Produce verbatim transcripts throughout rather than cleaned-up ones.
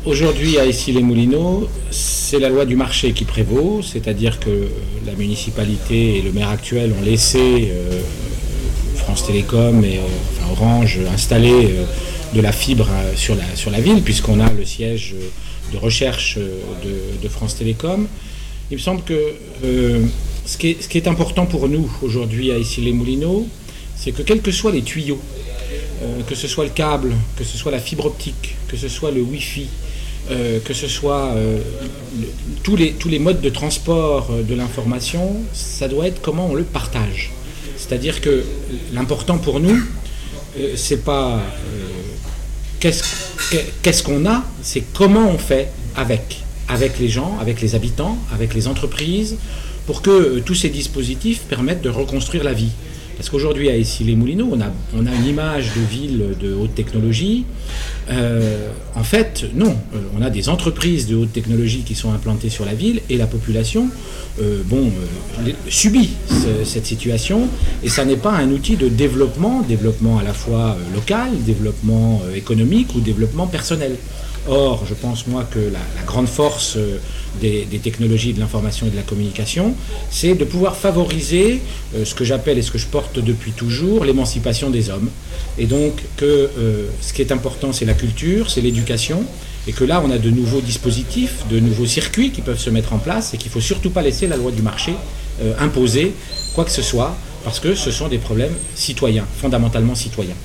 aujourd'hui à Issy-les-Moulineaux, c'est la loi du marché qui prévaut, c'est-à-dire que la municipalité et le maire actuel ont laissé euh, France Télécom et euh, enfin Orange installer euh, de la fibre euh, sur, la, sur la ville, puisqu'on a le siège de recherche de, de France Télécom. Il me semble que euh, ce, qui est, ce qui est important pour nous aujourd'hui à Issy-les-Moulineaux, c'est que quels que soient les tuyaux, euh, que ce soit le câble, que ce soit la fibre optique, que ce soit le Wi-Fi, euh, que ce soit euh, le, tous, les, tous les modes de transport de l'information, ça doit être comment on le partage. C'est-à-dire que l'important pour nous, euh, c'est pas euh, qu'est-ce, qu'est-ce qu'on a, c'est comment on fait avec, avec les gens, avec les habitants, avec les entreprises, pour que euh, tous ces dispositifs permettent de reconstruire la vie. Parce qu'aujourd'hui, à Issy-les-Moulineaux, on a, on a une image de ville de haute technologie. Euh, en fait, non. Euh, on a des entreprises de haute technologie qui sont implantées sur la ville et la population euh, bon, euh, subit ce, cette situation. Et ça n'est pas un outil de développement, développement à la fois euh, local, développement euh, économique ou développement personnel. Or, je pense, moi, que la, la grande force euh, des, des technologies de l'information et de la communication, c'est de pouvoir favoriser euh, ce que j'appelle et ce que je porte depuis toujours, l'émancipation des hommes. Et donc, que euh, ce qui est important, c'est la culture, c'est l'éducation, et que là, on a de nouveaux dispositifs, de nouveaux circuits qui peuvent se mettre en place, et qu'il ne faut surtout pas laisser la loi du marché euh, imposer quoi que ce soit, parce que ce sont des problèmes citoyens, fondamentalement citoyens.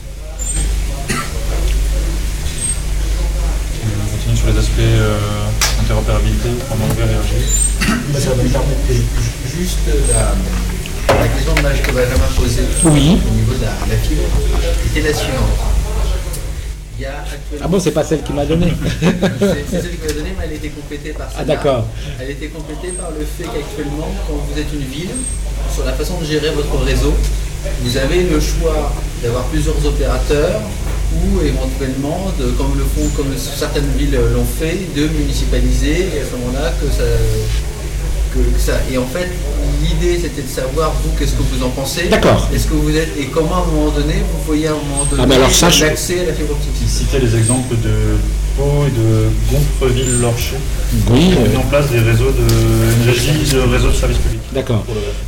Sur les aspects euh, interopérabilité, comment on va réagir. Ça va me permettre juste la, la question de l'âge que Benjamin posait oui. Au niveau de la, la fibre était la suivante. Il y a actuellement... Ah bon, c'est pas celle qui m'a donné. C'est celle qui m'a donné, mais elle a été complétée par ça. Ah d'accord. Elle a été complétée par le fait qu'actuellement, quand vous êtes une ville, sur la façon de gérer votre réseau, vous avez le choix d'avoir plusieurs opérateurs ou éventuellement, de, comme le font, comme certaines villes l'ont fait, de municipaliser et à ce moment-là que ça, que, que ça. Et en fait, l'idée c'était de savoir vous qu'est-ce que vous en pensez. D'accord. Est-ce que vous êtes et comment à un moment donné vous voyez à un moment donné ah, mais alors ça, l'accès je... à la fibre optique. Il citait les exemples de Pau et de Gonfreville-Lorcher. Oui. Qui ont mis en place des réseaux de une régie de réseaux de services publics. D'accord.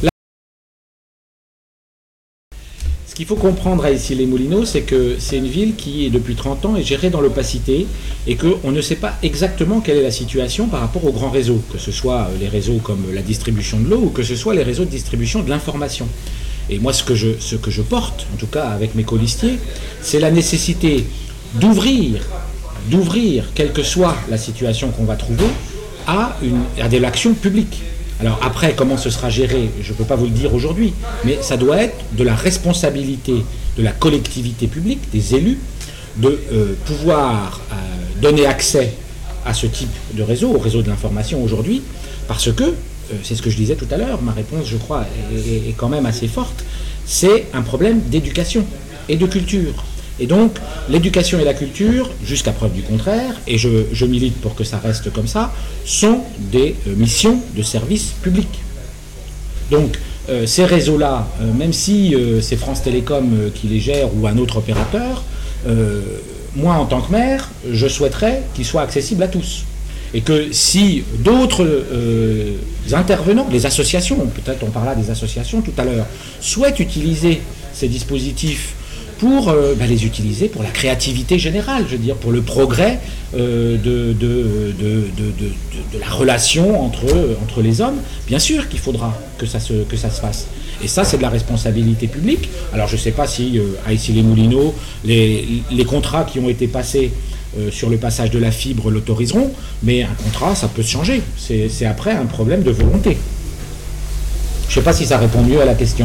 Ce qu'il faut comprendre à Issy-les-Moulineaux, c'est que c'est une ville qui, depuis trente ans, est gérée dans l'opacité et qu'on ne sait pas exactement quelle est la situation par rapport aux grands réseaux, que ce soit les réseaux comme la distribution de l'eau ou que ce soit les réseaux de distribution de l'information. Et moi, ce que je, ce que je porte, en tout cas avec mes colistiers, c'est la nécessité d'ouvrir, d'ouvrir, quelle que soit la situation qu'on va trouver, à, une, à de l'action publique. Alors après, comment ce sera géré, je ne peux pas vous le dire aujourd'hui, mais ça doit être de la responsabilité de la collectivité publique, des élus, de euh, pouvoir euh, donner accès à ce type de réseau, au réseau de l'information aujourd'hui, parce que, euh, c'est ce que je disais tout à l'heure, ma réponse, je crois, est, est, est quand même assez forte, c'est un problème d'éducation et de culture. Et donc, l'éducation et la culture, jusqu'à preuve du contraire, et je, je milite pour que ça reste comme ça, sont des euh, missions de service public. Donc, euh, ces réseaux-là, euh, même si euh, c'est France Télécom euh, qui les gère ou un autre opérateur, euh, moi, en tant que maire, je souhaiterais qu'ils soient accessibles à tous. Et que si d'autres euh, intervenants, les associations, peut-être on parlera des associations tout à l'heure, souhaitent utiliser ces dispositifs pour euh, bah, les utiliser pour la créativité générale, je veux dire, pour le progrès euh, de, de, de, de, de, de la relation entre, entre les hommes, bien sûr qu'il faudra que ça, se, que ça se fasse. Et ça, c'est de la responsabilité publique. Alors, je ne sais pas si euh, à Issy-les-Moulineaux, les, les contrats qui ont été passés euh, sur le passage de la fibre l'autoriseront, mais un contrat, ça peut se changer. C'est, c'est après un problème de volonté. Je ne sais pas si ça répond mieux à la question.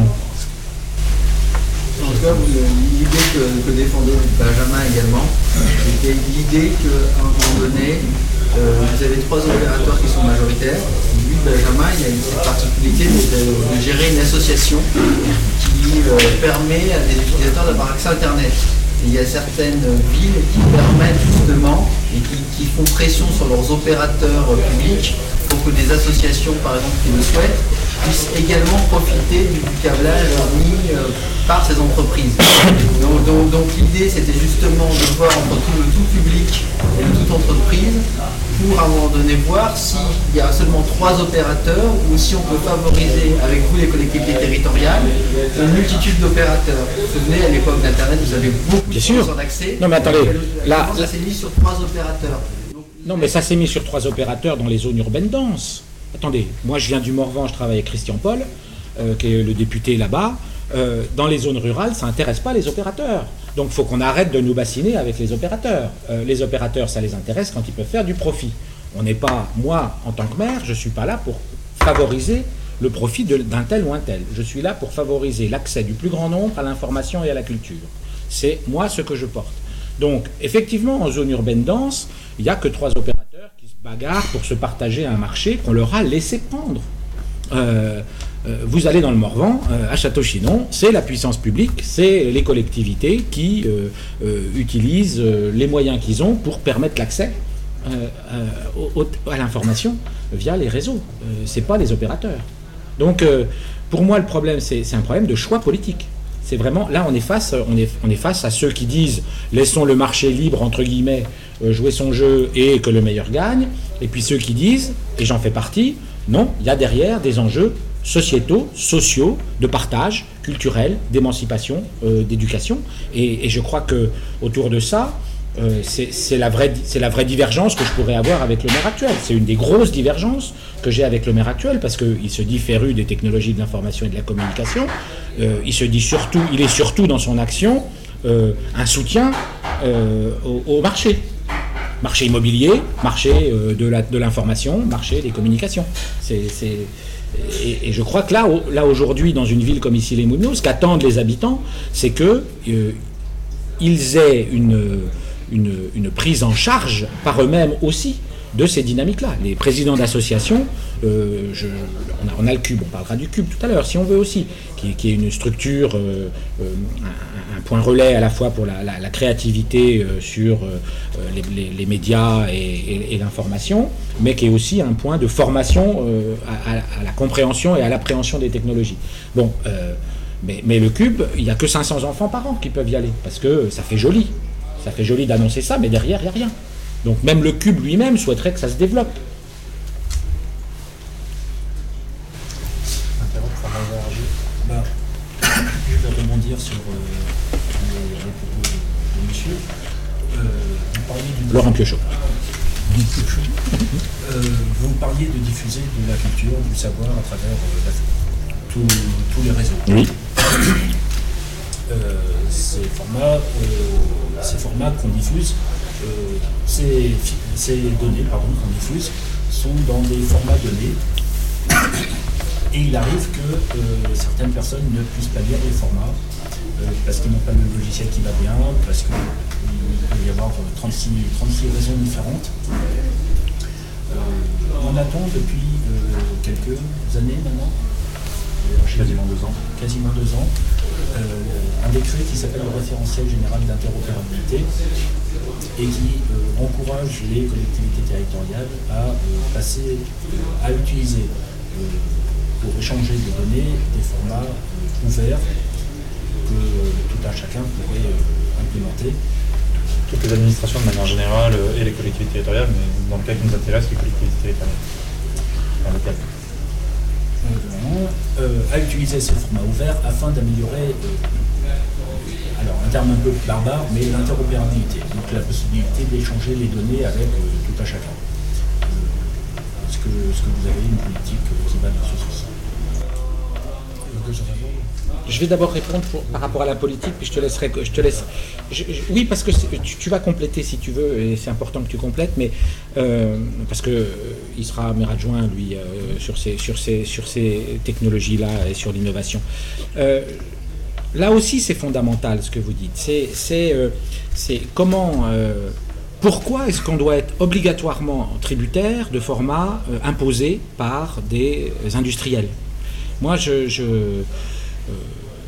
En tout cas, l'idée que, que défendait Benjamin également, c'était l'idée qu'à un moment donné, euh, vous avez trois opérateurs qui sont majoritaires. Lui, Benjamin, il y a une cette particularité de, de gérer une association qui euh, permet à des utilisateurs d'avoir accès à Internet. Et il y a certaines villes qui permettent justement et qui, qui font pression sur leurs opérateurs publics pour que des associations, par exemple, qui le souhaitent, puissent également profiter du, du câblage mis euh, par ces entreprises. Donc, donc, donc l'idée c'était justement de voir entre tout le tout public et le toute entreprise pour à un moment donné voir s'il y a seulement trois opérateurs ou si on peut favoriser avec vous les collectivités territoriales une multitude d'opérateurs. Vous vous souvenez, à l'époque d'Internet, vous avez beaucoup Bien de sûr. choses d'accès. Non mais attendez, là, ça s'est mis sur trois opérateurs. Donc, non mais ça s'est mis sur trois opérateurs dans les zones urbaines denses. Attendez, moi je viens du Morvan, je travaille avec Christian Paul, euh, qui est le député là-bas. Euh, dans les zones rurales, ça n'intéresse pas les opérateurs. Donc il faut qu'on arrête de nous bassiner avec les opérateurs. Euh, les opérateurs, ça les intéresse quand ils peuvent faire du profit. On n'est pas, moi, en tant que maire, je ne suis pas là pour favoriser le profit de, d'un tel ou un tel. Je suis là pour favoriser l'accès du plus grand nombre à l'information et à la culture. C'est moi ce que je porte. Donc, effectivement, en zone urbaine dense, il n'y a que trois opérateurs qui se bagarrent pour se partager un marché qu'on leur a laissé prendre. Euh, euh, vous allez dans le Morvan, euh, à Château-Chinon, c'est la puissance publique, c'est les collectivités qui euh, euh, utilisent euh, les moyens qu'ils ont pour permettre l'accès euh, euh, au, à l'information via les réseaux. Euh, c'est pas les opérateurs. Donc, euh, pour moi, le problème, c'est, c'est un problème de choix politique. C'est vraiment, là, on est face, on est, on est face à ceux qui disent laissons le marché libre, entre guillemets, euh, jouer son jeu et que le meilleur gagne. Et puis ceux qui disent, et j'en fais partie, non, il y a derrière des enjeux sociétaux, sociaux, de partage, culturel, d'émancipation, euh, d'éducation. Et, et je crois que autour de ça, euh, c'est, c'est, la vraie, c'est la vraie divergence que je pourrais avoir avec le maire actuel. C'est une des grosses divergences que j'ai avec le maire actuel, parce qu'il se dit féru des technologies de l'information et de la communication. Euh, il se dit surtout, il est surtout dans son action euh, un soutien euh, au, au marché. Marché immobilier, marché euh, de, la, de l'information, marché des communications. C'est, c'est, et, et je crois que là, au, là aujourd'hui, dans une ville comme ici les Moulineaux, ce qu'attendent les habitants, c'est que euh, ils aient une, une, une prise en charge par eux-mêmes aussi de ces dynamiques-là. Les présidents d'associations, euh, je, on, a, on a le Cube, on parlera du Cube tout à l'heure, si on veut aussi, qui, qui est une structure, euh, euh, un, un point relais à la fois pour la, la, la créativité euh, sur euh, les, les, les médias et, et, et l'information, mais qui est aussi un point de formation euh, à, à, à la compréhension et à l'appréhension des technologies. Bon, euh, mais, mais le Cube, il n'y a que cinq cents enfants par an qui peuvent y aller, parce que ça fait joli. Ça fait joli d'annoncer ça, mais derrière, il n'y a rien. Donc même le Cube lui-même souhaiterait que ça se développe. Bah, je vais rebondir sur euh, les, les propos de, de monsieur. Euh, vous parliez du... Laurent Piochot. euh, vous parliez de diffuser de la culture, du savoir à travers euh, la, tout, tous les réseaux. Oui. Euh, ces formats, euh, ces formats qu'on diffuse, euh, ces, ces données pardon, qu'on diffuse sont dans des formats donnés. Et il arrive que euh, certaines personnes ne puissent pas lire les formats euh, parce qu'ils n'ont pas le logiciel qui va bien, parce qu'il peut y avoir trente-six, trente-six raisons différentes. Euh, on attend depuis euh, quelques années maintenant, Quasiment deux ans. quasiment deux ans, euh, un décret qui s'appelle le référentiel général d'interopérabilité et qui euh, encourage les collectivités territoriales à euh, passer, euh, à utiliser euh, pour échanger des données des formats euh, ouverts que euh, tout un chacun pourrait euh, implémenter. Toutes les administrations de manière générale euh, et les collectivités territoriales, mais dans le cas qui nous intéresse, les collectivités territoriales. Dans le cas. Euh, à utiliser ce format ouvert afin d'améliorer, euh, alors un terme un peu barbare, mais l'interopérabilité, donc la possibilité d'échanger les données avec euh, tout un chacun. Euh, est-ce, que, est-ce que vous avez une politique euh, qui va dans ce sens? Je vais d'abord répondre pour, par rapport à la politique, puis je te laisserai. Je te laisse. Je, je, oui, parce que tu, tu vas compléter si tu veux, et c'est important que tu complètes, mais euh, parce que euh, il sera maire adjoint lui euh, sur ces sur ces sur ces technologies-là et sur l'innovation. Euh, là aussi, c'est fondamental ce que vous dites. C'est c'est euh, c'est comment. Euh, Pourquoi est-ce qu'on doit être obligatoirement tributaire de formats euh, imposés par des industriels? Moi, je, je, euh,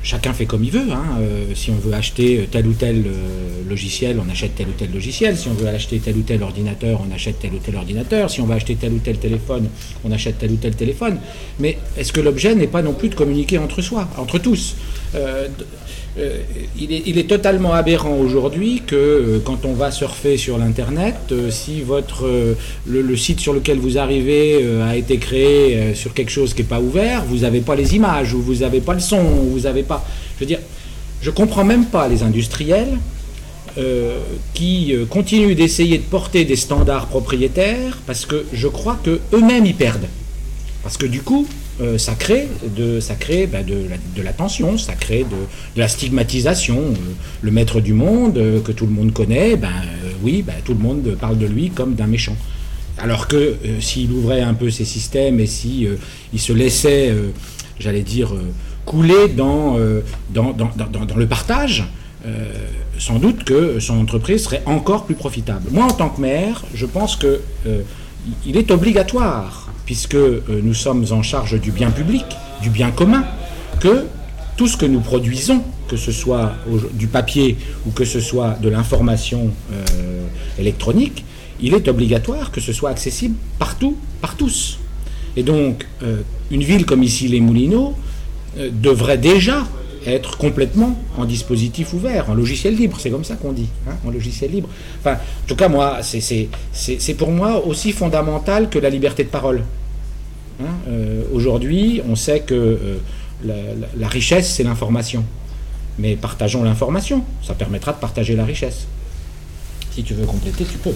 chacun fait comme il veut. Hein. Euh, si on veut acheter tel ou tel euh, logiciel, on achète tel ou tel logiciel. Si on veut acheter tel ou tel ordinateur, on achète tel ou tel ordinateur. Si on veut acheter tel ou tel téléphone, on achète tel ou tel téléphone. Mais est-ce que l'objet n'est pas non plus de communiquer entre soi, entre tous euh, euh, il, est, il est totalement aberrant aujourd'hui que euh, quand on va surfer sur l'Internet, euh, si votre, euh, le, le site sur lequel vous arrivez euh, a été créé euh, sur quelque chose qui n'est pas ouvert, vous n'avez pas les images, ou vous n'avez pas le son, ou vous n'avez pas... Je veux dire, je ne comprends même pas les industriels euh, qui euh, continuent d'essayer de porter des standards propriétaires, parce que je crois qu'eux-mêmes y perdent. Parce que du coup, euh, ça crée, de, ça crée bah, de, la, de la tension, ça crée de, de la stigmatisation. Euh, le maître du monde, euh, que tout le monde connaît, ben, euh, oui, ben, tout le monde parle de lui comme d'un méchant. Alors que euh, s'il ouvrait un peu ses systèmes et si euh, il se laissait, euh, j'allais dire, euh, couler dans, euh, dans, dans, dans, dans le partage, euh, sans doute que son entreprise serait encore plus profitable. Moi, en tant que maire, je pense que euh, il est obligatoire, puisque euh, nous sommes en charge du bien public, du bien commun, que tout ce que nous produisons, que ce soit au, du papier ou que ce soit de l'information euh, électronique, il est obligatoire que ce soit accessible partout, par tous. Et donc, euh, une ville comme ici, les Moulineaux, euh, devrait déjà être complètement en dispositif ouvert, en logiciel libre, c'est comme ça qu'on dit, hein, en logiciel libre. Enfin, en tout cas, moi, c'est, c'est, c'est, c'est pour moi aussi fondamental que la liberté de parole. Hein, euh, aujourd'hui, on sait que euh, la, la, la richesse, c'est l'information. Mais partageons l'information, ça permettra de partager la richesse. Si tu veux compléter, tu peux.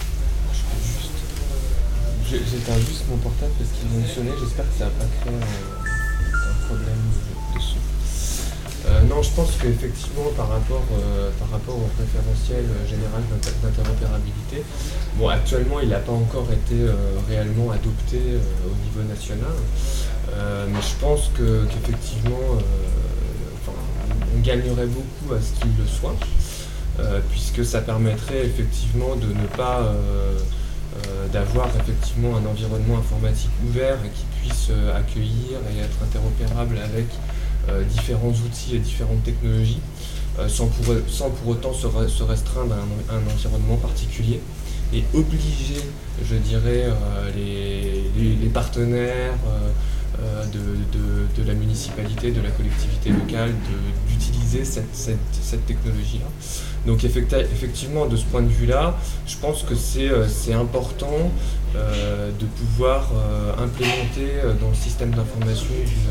J'éteins juste mon portable parce qu'il vient de sonner, j'espère que ça n'a pas créé un, un problème de son. Euh, non, je pense qu'effectivement, par rapport, euh, par rapport au référentiel général d'interopérabilité, bon, actuellement, il n'a pas encore été euh, réellement adopté euh, au niveau national, euh, mais je pense que, qu'effectivement, euh, enfin, on gagnerait beaucoup à ce qu'il le soit, euh, puisque ça permettrait effectivement de ne pas... Euh, Euh, d'avoir effectivement un environnement informatique ouvert et qui puisse euh, accueillir et être interopérable avec euh, différents outils et différentes technologies euh, sans, pour, sans pour autant se, re, se restreindre à un, un environnement particulier et obliger, je dirais, euh, les, les, les partenaires euh, de, de, de la municipalité, de la collectivité locale de, d'utiliser cette, cette, cette technologie-là. Donc effectivement, de ce point de vue-là, je pense que c'est, c'est important euh, de pouvoir euh, implémenter dans le système d'information d'une,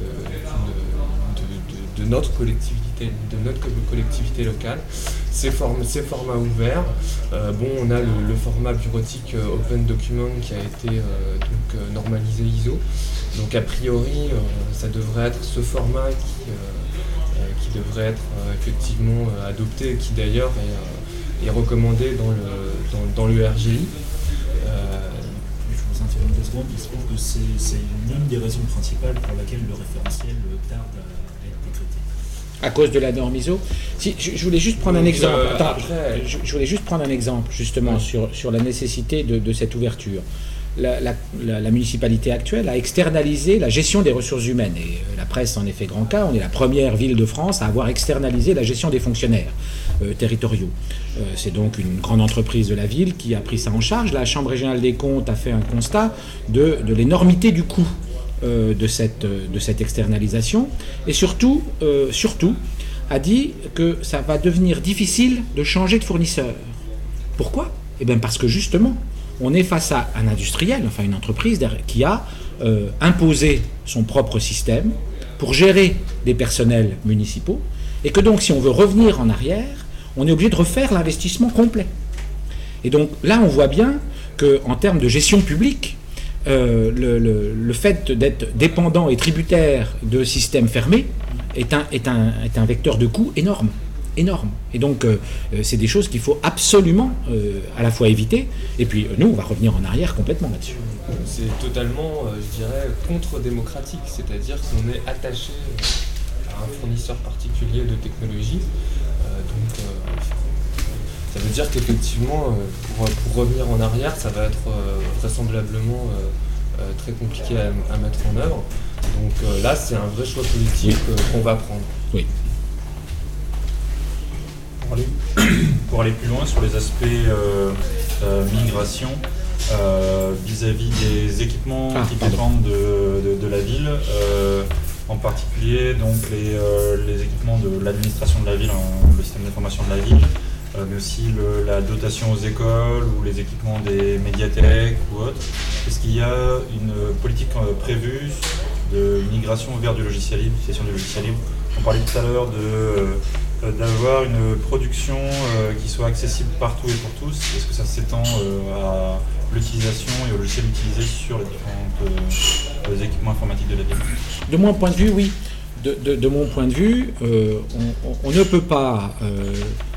d'une, de, de, de notre collectivité, de notre collectivité locale, ces, formes, ces formats ouverts. Euh, bon, on a le, le format bureautique euh, Open Document qui a été euh, donc, euh, normalisé I S O. Donc a priori, euh, ça devrait être ce format qui... Euh, qui devrait être euh, effectivement euh, adopté et qui d'ailleurs est, euh, est recommandé dans le, dans, dans le R G I. Euh, Je vous interromps deux secondes, il se trouve que c'est, c'est l'une des raisons principales pour laquelle le référentiel tarde à être décrété. À cause de la norme I S O. Si, je, je voulais juste prendre un exemple. Euh, Attends, après... je, je voulais juste prendre un exemple justement ouais. sur, sur la nécessité de, de cette ouverture. La, la, la, la municipalité actuelle a externalisé la gestion des ressources humaines. Et la presse en est fait grand cas. On est la première ville de France à avoir externalisé la gestion des fonctionnaires euh, territoriaux. Euh, c'est donc une grande entreprise de la ville qui a pris ça en charge. La Chambre régionale des comptes a fait un constat de, de l'énormité du coût euh, de, cette, de cette externalisation. Et surtout, euh, surtout, a dit que ça va devenir difficile de changer de fournisseur. Pourquoi ? Eh bien parce que justement, on est face à un industriel, enfin une entreprise qui a euh, imposé son propre système pour gérer des personnels municipaux et que donc si on veut revenir en arrière, on est obligé de refaire l'investissement complet. Et donc là, on voit bien qu'en termes de gestion publique, euh, le, le, le fait d'être dépendant et tributaire de systèmes fermés est un, est un, est un vecteur de coût énorme. énorme. Et donc, euh, c'est des choses qu'il faut absolument euh, à la fois éviter. Et puis, euh, nous, on va revenir en arrière complètement là-dessus. C'est totalement, euh, je dirais, contre-démocratique. C'est-à-dire qu'on est attaché à un fournisseur particulier de technologie. Euh, donc, euh, ça veut dire qu'effectivement, euh, pour, pour revenir en arrière, ça va être euh, vraisemblablement euh, euh, très compliqué à, à mettre en œuvre. Donc euh, là, c'est un vrai choix politique euh, qu'on va prendre. Oui. Pour aller, pour aller plus loin sur les aspects euh, euh, migration, euh, vis-à-vis des équipements ah, qui pardon. dépendent de, de, de la ville, euh, en particulier donc les, euh, les équipements de l'administration de la ville, hein, le système d'information de la ville, euh, mais aussi le, la dotation aux écoles ou les équipements des médiathèques ou autres. Est-ce qu'il y a une politique euh, prévue de migration vers du logiciel libre, utilisation du logiciel libre? On parlait tout à l'heure de... Euh, d'avoir une production euh, qui soit accessible partout et pour tous. Est-ce que ça s'étend euh, à l'utilisation et au logiciel utilisé sur les différents euh, équipements informatiques de la ville? De mon point de vue, oui. De, de, de mon point de vue, euh, on, on, on ne peut pas... Euh,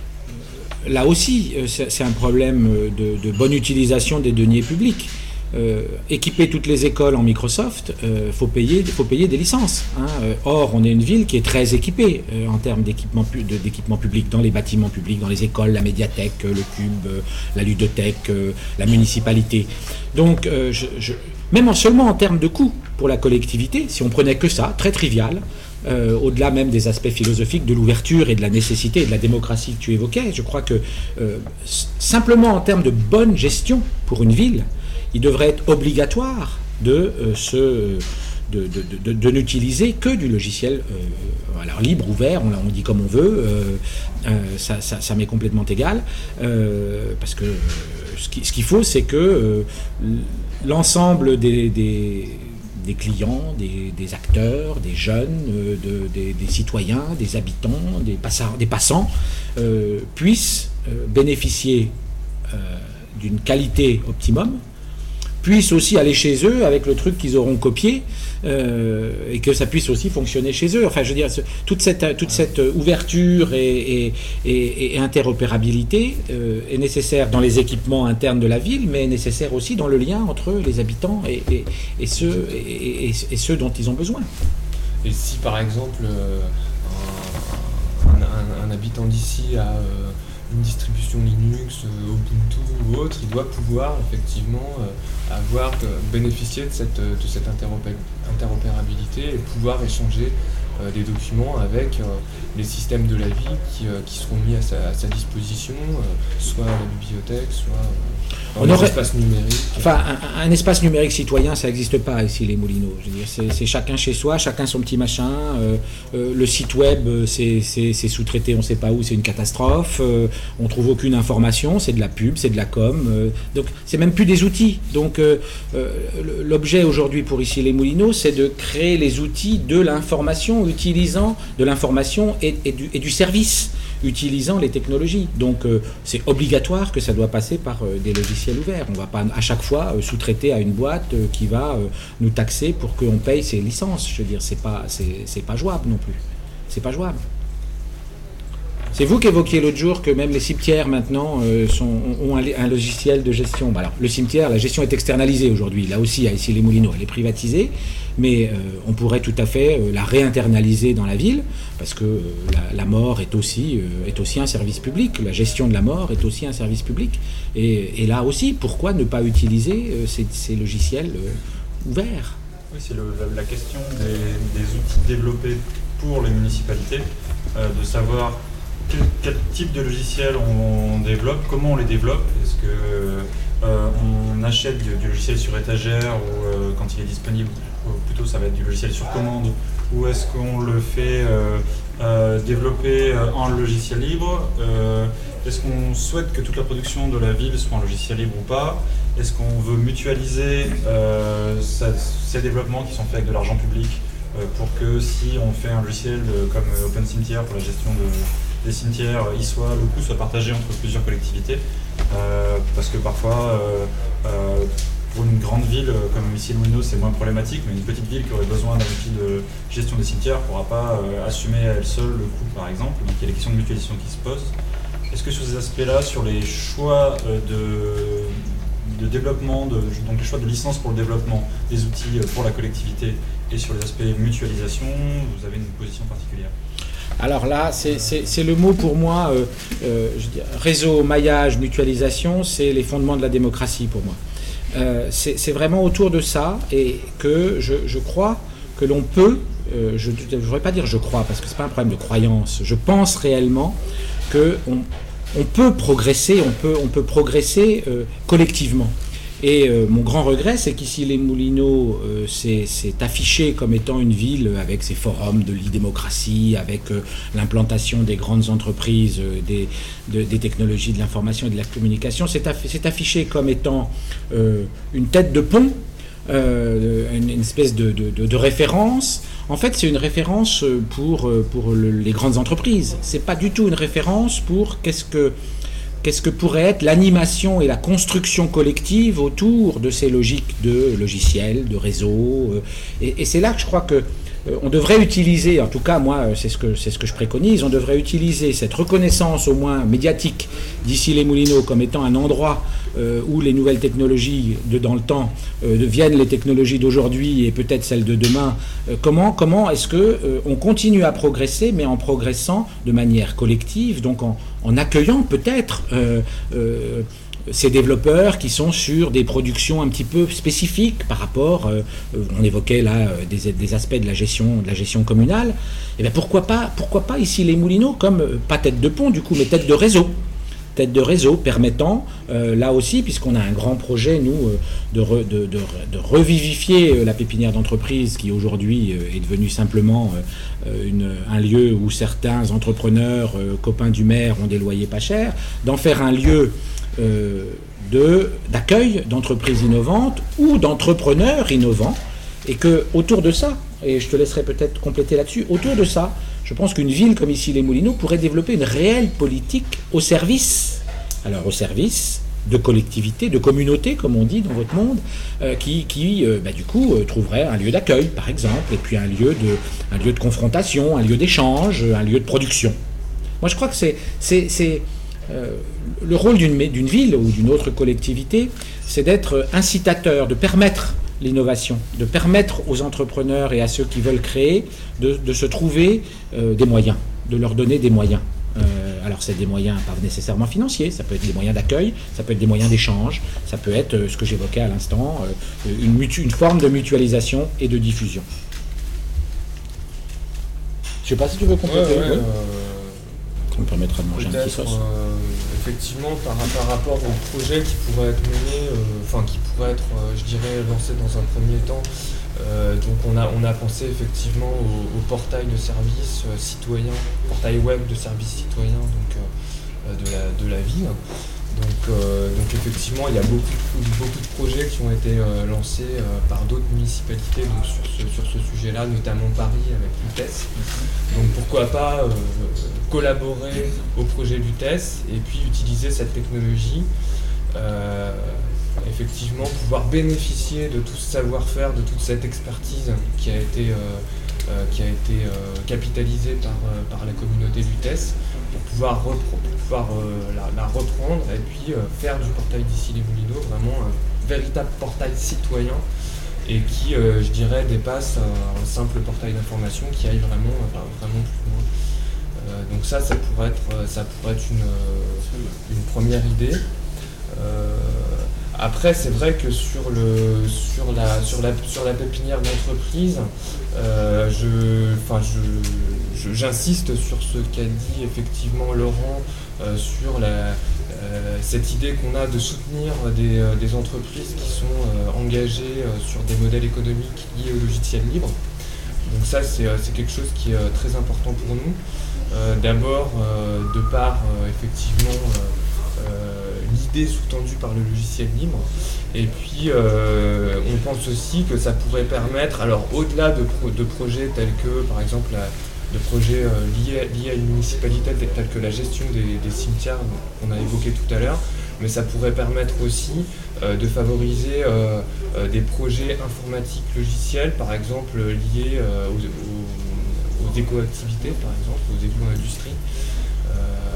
là aussi, c'est, c'est un problème de, de bonne utilisation des deniers publics. Euh, équiper toutes les écoles en Microsoft, il euh, faut payer, faut payer des licences. Hein. Or, on est une ville qui est très équipée euh, en termes d'équipement, de, d'équipement public, dans les bâtiments publics, dans les écoles, la médiathèque, le cube, euh, la ludothèque, euh, la municipalité. Donc, euh, je, je, même en, seulement en termes de coûts pour la collectivité, si on prenait que ça, très trivial, Euh, au-delà même des aspects philosophiques de l'ouverture et de la nécessité et de la démocratie que tu évoquais, je crois que euh, simplement en termes de bonne gestion pour une ville, il devrait être obligatoire de, euh, se, de, de, de, de n'utiliser que du logiciel euh, alors libre, ouvert, on, on dit comme on veut, euh, euh, ça, ça, ça m'est complètement égal, euh, parce que euh, ce, qui, ce qu'il faut, c'est que euh, l'ensemble des... des des clients, des, des acteurs, des jeunes, euh, de, des, des citoyens, des habitants, des, passa- des passants, euh, puissent euh, bénéficier euh, d'une qualité optimum, puissent aussi aller chez eux avec le truc qu'ils auront copié, euh, et que ça puisse aussi fonctionner chez eux. Enfin, je veux dire, toute cette, toute cette ouverture et, et, et, et interopérabilité euh, est nécessaire dans les équipements internes de la ville, mais est nécessaire aussi dans le lien entre les habitants et, et, et, ceux, et, et, et ceux dont ils ont besoin. Et si par exemple euh, un, un, un habitant d'ici a euh, une distribution Linux, euh, Ubuntu ou autre, il doit pouvoir effectivement euh, avoir euh, bénéficier de cette, de cette interopé- interopérabilité et pouvoir échanger euh, des documents avec euh, les systèmes de la ville qui, euh, qui seront mis à sa, à sa disposition, euh, soit à la bibliothèque, soit euh, dans On les aurait- espaces numériques. Enfin, un, un espace numérique citoyen, ça n'existe pas ici, les Moulineaux. Je veux dire, c'est, c'est chacun chez soi, chacun son petit machin. Euh, euh, le site web, c'est, c'est, c'est sous-traité, on ne sait pas où, c'est une catastrophe. Euh, on ne trouve aucune information, c'est de la pub, c'est de la com. Euh, donc, c'est même plus des outils. Donc, euh, euh, l'objet aujourd'hui pour ici, les Moulineaux, c'est de créer les outils de l'information, utilisant de l'information et, et, du, et du service, utilisant les technologies. Donc euh, c'est obligatoire que ça doit passer par euh, des logiciels ouverts. On ne va pas à chaque fois euh, sous-traiter à une boîte euh, qui va euh, nous taxer pour qu'on paye ses licences. Je veux dire, c'est pas, c'est, c'est pas jouable non plus. C'est pas jouable. C'est vous qui évoquiez l'autre jour que même les cimetières maintenant euh, sont, ont un, un logiciel de gestion. Bah alors, le cimetière, la gestion est externalisée aujourd'hui. Là aussi, à ici les Moulineaux, elle est privatisée, mais euh, on pourrait tout à fait euh, la réinternaliser dans la ville, parce que euh, la, la mort est aussi, euh, est aussi un service public. La gestion de la mort est aussi un service public. Et, et là aussi, pourquoi ne pas utiliser euh, ces, ces logiciels euh, ouverts? Oui, c'est le, la, la question des, des outils développés pour les municipalités, euh, de savoir quel, quel type de logiciel on, on développe, comment on les développe. Est-ce que euh, on achète du, du logiciel sur étagère ou euh, quand il est disponible, ou plutôt ça va être du logiciel sur commande, ou est-ce qu'on le fait euh, euh, développer euh, en logiciel libre? euh, Est-ce qu'on souhaite que toute la production de la ville soit en logiciel libre ou pas? Est-ce qu'on veut mutualiser euh, ça, ces développements qui sont faits avec de l'argent public euh, pour que si on fait un logiciel de, comme euh, Open Cimetière pour la gestion de, des cimetières, il soit, le coût soit partagé entre plusieurs collectivités, euh, parce que parfois euh, euh, pour une grande ville euh, comme ici Moulineaux c'est moins problématique, mais une petite ville qui aurait besoin d'un outil de gestion des cimetières ne pourra pas euh, assumer à elle seule le coût par exemple. Donc il y a les questions de mutualisation qui se posent. Est-ce que sur ces aspects-là, sur les choix euh, de, de développement, de, donc les choix de licence pour le développement des outils pour la collectivité et sur les aspects mutualisation, vous avez une position particulière? Alors là, c'est, c'est, c'est le mot pour moi, euh, euh, je dis, réseau, maillage, mutualisation, c'est les fondements de la démocratie pour moi. Euh, c'est, c'est vraiment autour de ça et que je, je crois que l'on peut, euh, je ne voudrais pas dire je crois, parce que ce n'est pas un problème de croyance, je pense réellement qu'on on peut progresser, on peut, on peut progresser euh, collectivement. Et euh, mon grand regret, c'est qu'ici les Moulineaux euh, c'est, c'est affiché comme étant une ville avec ses forums de l'e-démocratie, avec euh, l'implantation des grandes entreprises, euh, des, de, des technologies de l'information et de la communication. C'est, aff- c'est affiché comme étant euh, une tête de pont, euh, une, une espèce de, de, de, de référence. En fait, c'est une référence pour, pour le, les grandes entreprises. C'est pas du tout une référence pour qu'est-ce que Qu'est-ce que pourrait être l'animation et la construction collective autour de ces logiques de logiciels, de réseaux. Et, et c'est là que je crois que euh, on devrait utiliser, en tout cas moi c'est ce que c'est ce que je préconise, on devrait utiliser cette reconnaissance au moins médiatique d'ici les Moulineaux comme étant un endroit euh, où les nouvelles technologies de dans le temps euh, deviennent les technologies d'aujourd'hui et peut-être celles de demain. Euh, comment comment est-ce que euh, on continue à progresser, mais en progressant de manière collective, donc en en accueillant peut-être euh, euh, ces développeurs qui sont sur des productions un petit peu spécifiques par rapport, euh, on évoquait là des, des aspects de la gestion, de la gestion communale, et bien pourquoi pas, pourquoi pas ici les Moulineaux comme, pas tête de pont du coup, mais tête de réseau. Tête de réseau permettant, euh, là aussi, puisqu'on a un grand projet, nous, euh, de, re, de, de, de revivifier euh, la pépinière d'entreprise qui aujourd'hui euh, est devenue simplement euh, une, un lieu où certains entrepreneurs, euh, copains du maire, ont des loyers pas chers, d'en faire un lieu euh, de, d'accueil d'entreprises innovantes ou d'entrepreneurs innovants, et que autour de ça, et je te laisserai peut-être compléter là-dessus, autour de ça, je pense qu'une ville comme ici les Moulineaux pourrait développer une réelle politique au service, alors au service de collectivités, de communautés, comme on dit dans votre monde, euh, qui, qui euh, bah, du coup, euh, trouverait un lieu d'accueil, par exemple, et puis un lieu de, un lieu de confrontation, un lieu d'échange, un lieu de production. Moi, je crois que c'est, c'est, c'est euh, le rôle d'une, d'une ville ou d'une autre collectivité, c'est d'être incitateur, de permettre l'innovation, de permettre aux entrepreneurs et à ceux qui veulent créer de, de se trouver euh, des moyens, de leur donner des moyens. Euh, alors c'est des moyens pas nécessairement financiers, ça peut être des moyens d'accueil, ça peut être des moyens d'échange, ça peut être euh, ce que j'évoquais à l'instant, euh, une, mutu- une forme de mutualisation et de diffusion. Je ne sais pas si tu veux compléter. Ouais, ouais, oui. euh, Ça me permettra de manger un petit sauce. Euh, effectivement, par, par rapport au projet qui pourrait être mené, euh, enfin qui pourrait être, euh, je dirais, lancé dans un premier temps, euh, donc on a, on a pensé effectivement au, au portail de services euh, citoyens, portail web de services citoyens donc, euh, de, la, de la ville. Donc, euh, donc effectivement, il y a beaucoup, beaucoup de projets qui ont été euh, lancés euh, par d'autres municipalités donc sur ce, sur ce sujet-là, notamment Paris avec l'U T E S. Donc pourquoi pas euh, collaborer au projet l'U T E S et puis utiliser cette technologie, euh, effectivement pouvoir bénéficier de tout ce savoir-faire, de toute cette expertise qui a été, euh, euh, qui a été euh, capitalisée par, euh, par la communauté l'U T E S, pour pouvoir, repro- pour pouvoir euh, la, la reprendre et puis euh, faire du portail d'ici les Moulineaux vraiment un véritable portail citoyen et qui, euh, je dirais, dépasse un, un simple portail d'information qui aille vraiment, enfin, vraiment plus loin. Euh, donc ça, ça pourrait être, ça pourrait être une, une première idée. Euh, après, c'est vrai que sur, le, sur, la, sur, la, sur la pépinière d'entreprise, euh, je, enfin, je, je, j'insiste sur ce qu'a dit effectivement Laurent euh, sur la, euh, cette idée qu'on a de soutenir des, euh, des entreprises qui sont euh, engagées euh, sur des modèles économiques liés au logiciel libre. Donc ça, c'est, c'est quelque chose qui est euh, très important pour nous. Euh, d'abord, euh, de par euh, effectivement euh, euh, l'idée sous-tendue par le logiciel libre. Et puis, euh, on pense aussi que ça pourrait permettre, alors au-delà de, pro- de projets tels que, par exemple, la, de projets euh, liés, liés à une municipalité tels que la gestion des, des cimetières qu'on a évoqué tout à l'heure, mais ça pourrait permettre aussi euh, de favoriser euh, euh, des projets informatiques logiciels, par exemple liés euh, aux, aux, aux éco-activités, par exemple, aux éco-industries. Euh,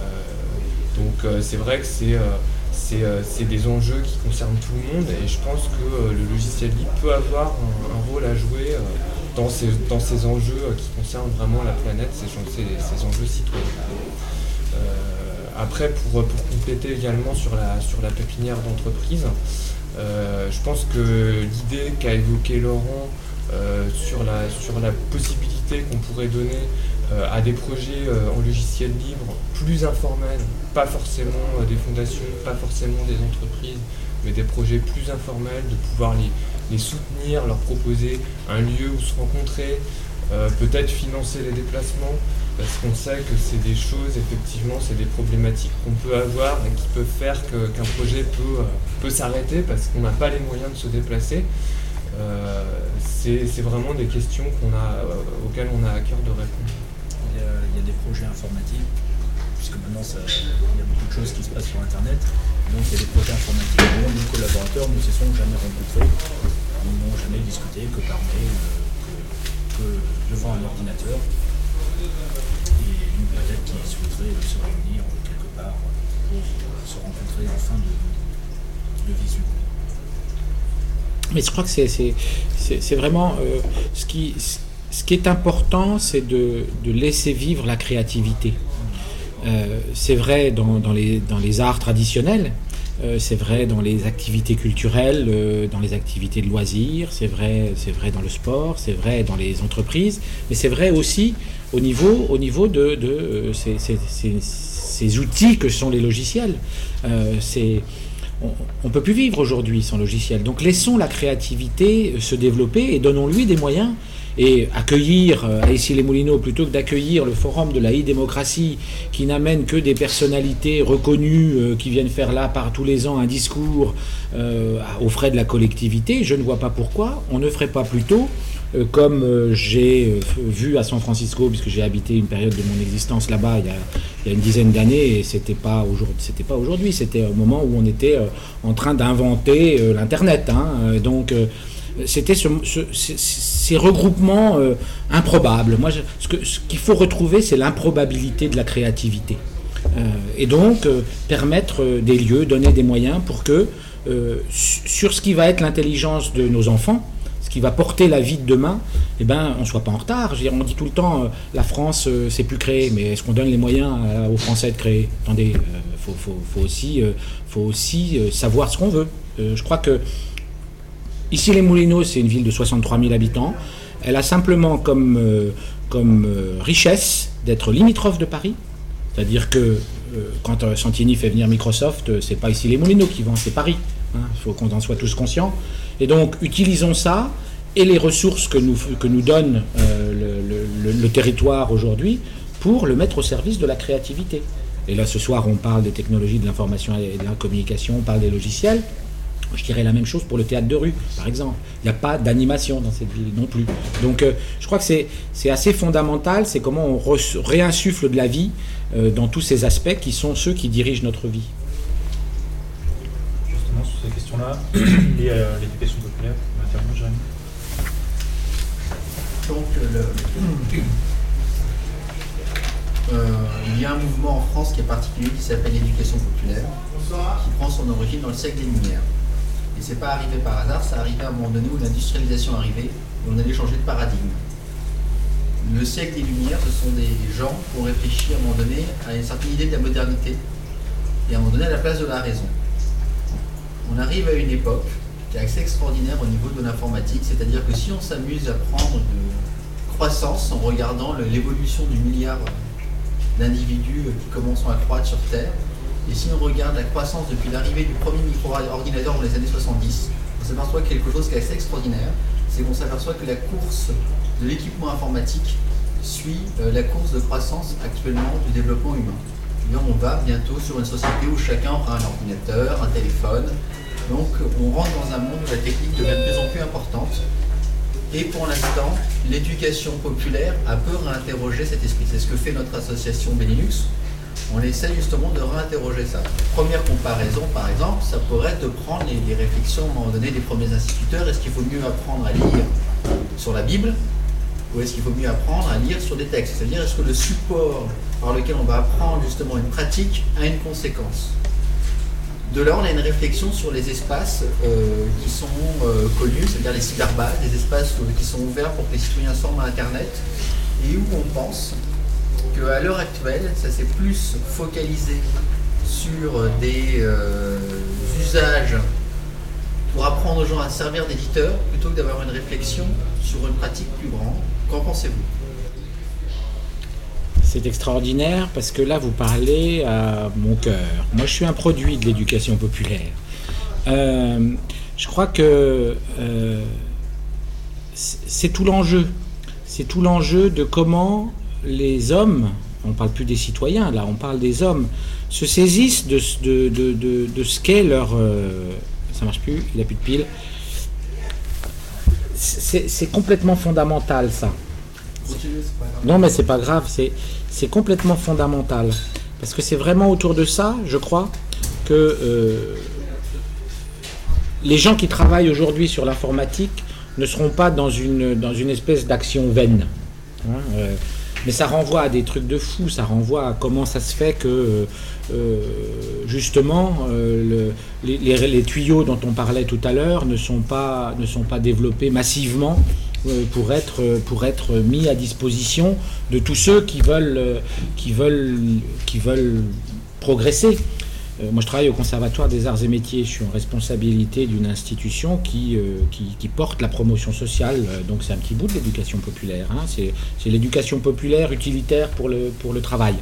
donc euh, c'est vrai que c'est, euh, c'est, euh, c'est des enjeux qui concernent tout le monde et je pense que euh, le logiciel libre peut avoir un, un rôle à jouer euh, dans, ces, dans ces enjeux euh, qui concernent vraiment la planète, ces, ces, ces enjeux citoyens. Euh, Après, pour, pour compléter également sur la, sur la pépinière d'entreprise, euh, je pense que l'idée qu'a évoquée Laurent euh, sur, la, sur la possibilité qu'on pourrait donner euh, à des projets euh, en logiciel libre plus informels, pas forcément euh, des fondations, pas forcément des entreprises, mais des projets plus informels, de pouvoir les, les soutenir, leur proposer un lieu où se rencontrer, euh, peut-être financer les déplacements, parce qu'on sait que c'est des choses, effectivement, c'est des problématiques qu'on peut avoir et qui peuvent faire que, qu'un projet peut, euh, peut s'arrêter parce qu'on n'a pas les moyens de se déplacer. Euh, c'est, c'est vraiment des questions qu'on a, euh, auxquelles on a à cœur de répondre. Il y a, il y a des projets informatiques, puisque maintenant ça, il y a beaucoup de choses qui se passent sur Internet. Donc il y a des projets informatiques dont nos collaborateurs ne se sont jamais rencontrés, ils n'ont jamais discuté que par mail, que, que devant un ordinateur. Et peut-être qu'ils souhaiteraient se réunir quelque part pour se rencontrer en fin de, de visu. Mais je crois que c'est, c'est, c'est, c'est vraiment euh, ce, qui, ce qui est important, c'est de, de laisser vivre la créativité. Euh, c'est vrai dans, dans, les, dans les arts traditionnels, euh, c'est vrai dans les activités culturelles, euh, dans les activités de loisirs, c'est vrai, c'est vrai dans le sport, c'est vrai dans les entreprises, mais c'est vrai aussi au niveau, au niveau de, de euh, ces, ces, ces, ces outils que sont les logiciels. Euh, c'est, on ne peut plus vivre aujourd'hui sans logiciel. Donc laissons la créativité se développer et donnons-lui des moyens. Et accueillir à Issy-les-Moulineaux, plutôt que d'accueillir le forum de la e-démocratie qui n'amène que des personnalités reconnues euh, qui viennent faire là par tous les ans un discours euh, aux frais de la collectivité, je ne vois pas pourquoi on ne ferait pas plutôt euh, comme euh, j'ai euh, vu à San Francisco, puisque j'ai habité une période de mon existence là-bas il y a, il y a une dizaine d'années, et c'était pas aujourd'hui, c'était pas aujourd'hui, c'était au moment où on était euh, en train d'inventer euh, l'internet, hein, donc euh, c'était ce, ce, ces, ces regroupements euh, improbables. Moi, je, ce, que, ce qu'il faut retrouver, c'est l'improbabilité de la créativité. Euh, et donc, euh, permettre euh, des lieux, donner des moyens pour que, euh, sur ce qui va être l'intelligence de nos enfants, ce qui va porter la vie de demain, eh ben, on ne soit pas en retard. Je veux dire, on dit tout le temps, euh, la France, euh, c'est plus créer, mais est-ce qu'on donne les moyens euh, aux Français de créer ? Attendez, il euh, faut, faut, faut aussi, euh, faut aussi euh, savoir ce qu'on veut. Euh, je crois que Issy-les-Moulineaux, c'est une ville de soixante-trois mille habitants. Elle a simplement comme, euh, comme euh, richesse d'être limitrophe de Paris. C'est-à-dire que euh, quand euh, Santini fait venir Microsoft, euh, c'est pas Issy-les-Moulineaux qui vend, c'est Paris. Il hein, faut qu'on en soit tous conscients. Et donc, utilisons ça et les ressources que nous, que nous donne euh, le, le, le territoire aujourd'hui pour le mettre au service de la créativité. Et là, ce soir, on parle des technologies de l'information et de la communication, on parle des logiciels. Je dirais la même chose pour le théâtre de rue, par exemple. Il n'y a pas d'animation dans cette ville non plus. Donc euh, je crois que c'est, c'est assez fondamental, c'est comment on re- réinsuffle de la vie euh, dans tous ces aspects qui sont ceux qui dirigent notre vie. Justement, sur ces questions-là, liées à l'éducation populaire, on va intervenir, Jérémy. Donc, le, euh, il y a un mouvement en France qui est particulier qui s'appelle l'éducation populaire, qui prend son origine dans le siècle des Lumières. Et c'est pas arrivé par hasard, ça arrivait à un moment donné où l'industrialisation arrivait et on allait changer de paradigme. Le siècle des Lumières, ce sont des gens qui ont réfléchi à un moment donné à une certaine idée de la modernité et à un moment donné à la place de la raison. On arrive à une époque qui est assez extraordinaire au niveau de l'informatique, c'est-à-dire que si on s'amuse à prendre de croissance en regardant le, l'évolution du milliard d'individus qui commencent à croître sur Terre, et si on regarde la croissance depuis l'arrivée du premier micro-ordinateur dans les années soixante-dix, on s'aperçoit quelque chose qui est assez extraordinaire, c'est qu'on s'aperçoit que la course de l'équipement informatique suit euh, la course de croissance actuellement du développement humain. Et on va bientôt sur une société où chacun aura un ordinateur, un téléphone, donc on rentre dans un monde où la technique devient de plus en plus importante. Et pour l'instant, l'éducation populaire a peu réinterrogé cet esprit. C'est ce que fait notre association Benelux. On essaie justement de réinterroger ça. Première comparaison, par exemple, ça pourrait être de prendre les, les réflexions à un moment donné des premiers instituteurs. Est-ce qu'il faut mieux apprendre à lire sur la Bible ou est-ce qu'il faut mieux apprendre à lire sur des textes ? C'est-à-dire, est-ce que le support par lequel on va apprendre justement une pratique a une conséquence ? De là, on a une réflexion sur les espaces euh, qui sont euh, connus, c'est-à-dire les cyberbases, des espaces euh, qui sont ouverts pour que les citoyens sortent à Internet, et où on pense qu'à l'heure actuelle, ça s'est plus focalisé sur des euh, usages pour apprendre apprendre aux gens à servir d'éditeurs plutôt que d'avoir une réflexion sur une pratique plus grande. Qu'en pensez-vous? C'est extraordinaire parce que là, vous parlez à mon cœur. Moi, je suis un produit de l'éducation populaire. Euh, je crois que euh, c'est tout l'enjeu. C'est tout l'enjeu de comment les hommes, on ne parle plus des citoyens, là, on parle des hommes, se saisissent de, de, de, de, de ce qu'est leur... Euh, ça marche plus, il n'a plus de pile. C'est complètement fondamental, ça. Non, mais c'est pas grave, c'est complètement fondamental. Parce que c'est vraiment autour de ça, je crois, que euh, les gens qui travaillent aujourd'hui sur l'informatique ne seront pas dans une, dans une espèce d'action vaine. Hein, euh, mais ça renvoie à des trucs de fou, ça renvoie à comment ça se fait que, euh, justement, euh, le, les, les, les tuyaux dont on parlait tout à l'heure ne sont pas, ne sont pas développés massivement euh, pour être, pour être mis à disposition de tous ceux qui veulent, qui veulent, qui veulent progresser. Euh, moi, je travaille au Conservatoire des Arts et Métiers. Je suis en responsabilité d'une institution qui, euh, qui, qui porte la promotion sociale. Euh, donc, c'est un petit bout de l'éducation populaire. Hein. C'est l'éducation populaire utilitaire pour le, pour le travail.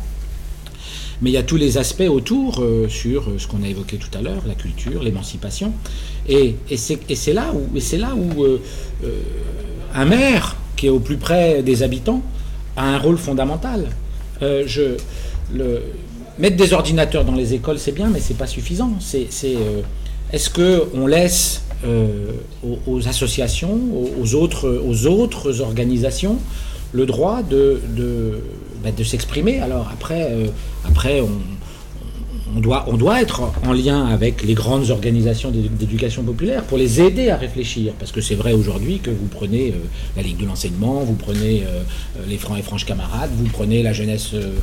Mais il y a tous les aspects autour euh, sur ce qu'on a évoqué tout à l'heure, la culture, l'émancipation. Et, et c'est là où, et c'est là où euh, euh, un maire qui est au plus près des habitants a un rôle fondamental. Euh, je... Le, Mettre des ordinateurs dans les écoles, c'est bien, mais c'est pas suffisant. C'est, c'est, euh, est-ce qu'on laisse euh, aux, aux associations, aux, aux, autres, aux autres organisations, le droit de, de, bah, de s'exprimer? Alors après, euh, après on, on, doit, on doit être en lien avec les grandes organisations d'éducation populaire pour les aider à réfléchir. Parce que c'est vrai aujourd'hui que vous prenez euh, la Ligue de l'enseignement, vous prenez euh, les Francs et Franches Camarades, vous prenez la jeunesse euh,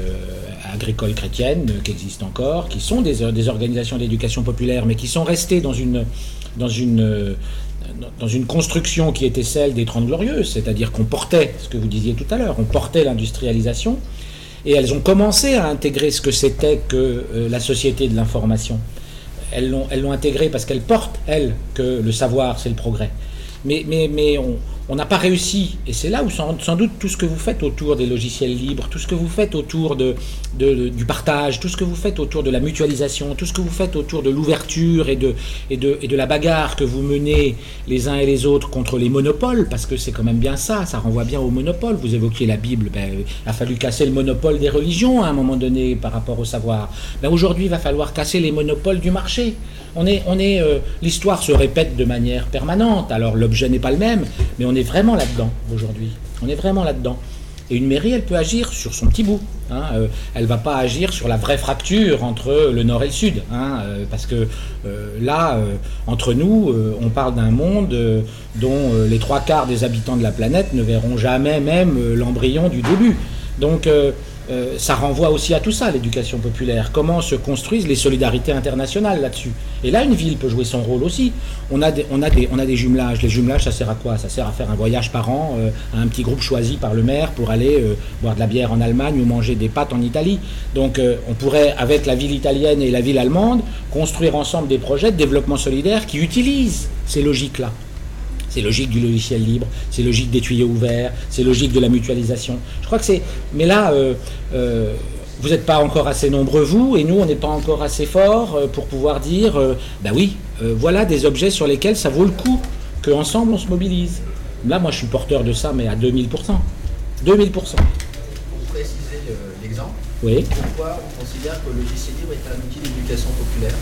euh, agricole chrétienne euh, qui existe encore, qui sont des, des organisations d'éducation populaire, mais qui sont restées dans une, dans une, euh, dans une construction qui était celle des Trente Glorieuses, c'est-à-dire qu'on portait, ce que vous disiez tout à l'heure, on portait l'industrialisation, et elles ont commencé à intégrer ce que c'était que euh, la société de l'information. Elles l'ont elles l'ont intégré parce qu'elles portent, elles, que le savoir, c'est le progrès. Mais, mais, mais on n'a pas réussi, et c'est là où sans, sans doute tout ce que vous faites autour des logiciels libres, tout ce que vous faites autour de, de, de, du partage, tout ce que vous faites autour de la mutualisation, tout ce que vous faites autour de l'ouverture et de, et, de, et de la bagarre que vous menez les uns et les autres contre les monopoles, parce que c'est quand même bien ça, ça renvoie bien au monopole. Vous évoquiez la Bible, ben, il a fallu casser le monopole des religions à un moment donné par rapport au savoir. Ben, aujourd'hui, il va falloir casser les monopoles du marché. On est, on est, euh, l'histoire se répète de manière permanente, alors l'objet n'est pas le même, mais on est vraiment là-dedans aujourd'hui. On est vraiment là-dedans. Et une mairie, elle peut agir sur son petit bout. Hein, euh, elle ne va pas agir sur la vraie fracture entre le nord et le sud. Hein, euh, parce que euh, là, euh, entre nous, euh, on parle d'un monde euh, dont euh, les trois quarts des habitants de la planète ne verront jamais même euh, l'embryon du début. Donc, euh, Euh, ça renvoie aussi à tout ça, l'éducation populaire. Comment se construisent les solidarités internationales là-dessus. Et là, une ville peut jouer son rôle aussi. On a des, on a des, on a des jumelages. Les jumelages, ça sert à quoi? Ça sert à faire un voyage par an euh, à un petit groupe choisi par le maire pour aller euh, boire de la bière en Allemagne ou manger des pâtes en Italie. Donc, euh, on pourrait, avec la ville italienne et la ville allemande, construire ensemble des projets de développement solidaire qui utilisent ces logiques-là. C'est logique du logiciel libre, c'est logique des tuyaux ouverts, c'est logique de la mutualisation. Je crois que c'est... Mais là, euh, euh, vous n'êtes pas encore assez nombreux, vous, et nous, on n'est pas encore assez forts euh, pour pouvoir dire, euh, ben oui, euh, voilà des objets sur lesquels ça vaut le coup qu'ensemble on se mobilise. Là, moi, je suis porteur de ça, mais à deux mille pour cent. deux mille pour cent. Pour préciser l'exemple, oui. Pourquoi on considère que le logiciel libre est un outil d'éducation populaire?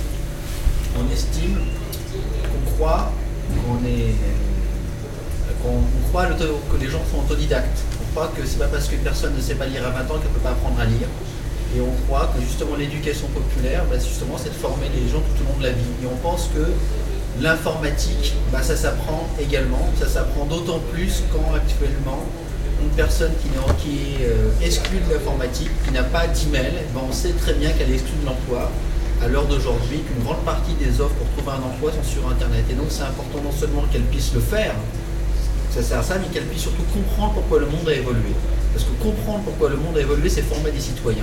On estime qu'on croit qu'on est... On croit que les gens sont autodidactes. On croit que c'est pas parce qu'une personne ne sait pas lire à vingt ans qu'elle ne peut pas apprendre à lire. Et on croit que justement l'éducation populaire, bah, justement, c'est de former les gens tout au long de la vie. Et on pense que l'informatique, bah, ça s'apprend également. Ça s'apprend d'autant plus quand actuellement une personne qui est, qui est euh, exclue de l'informatique, qui n'a pas d'email, bah, on sait très bien qu'elle est exclue de l'emploi à l'heure d'aujourd'hui, qu'une grande partie des offres pour trouver un emploi sont sur Internet. Et donc c'est important non seulement qu'elle puisse le faire, ça sert à ça, mais qu'elle puisse surtout comprendre pourquoi le monde a évolué. Parce que comprendre pourquoi le monde a évolué, c'est former des citoyens.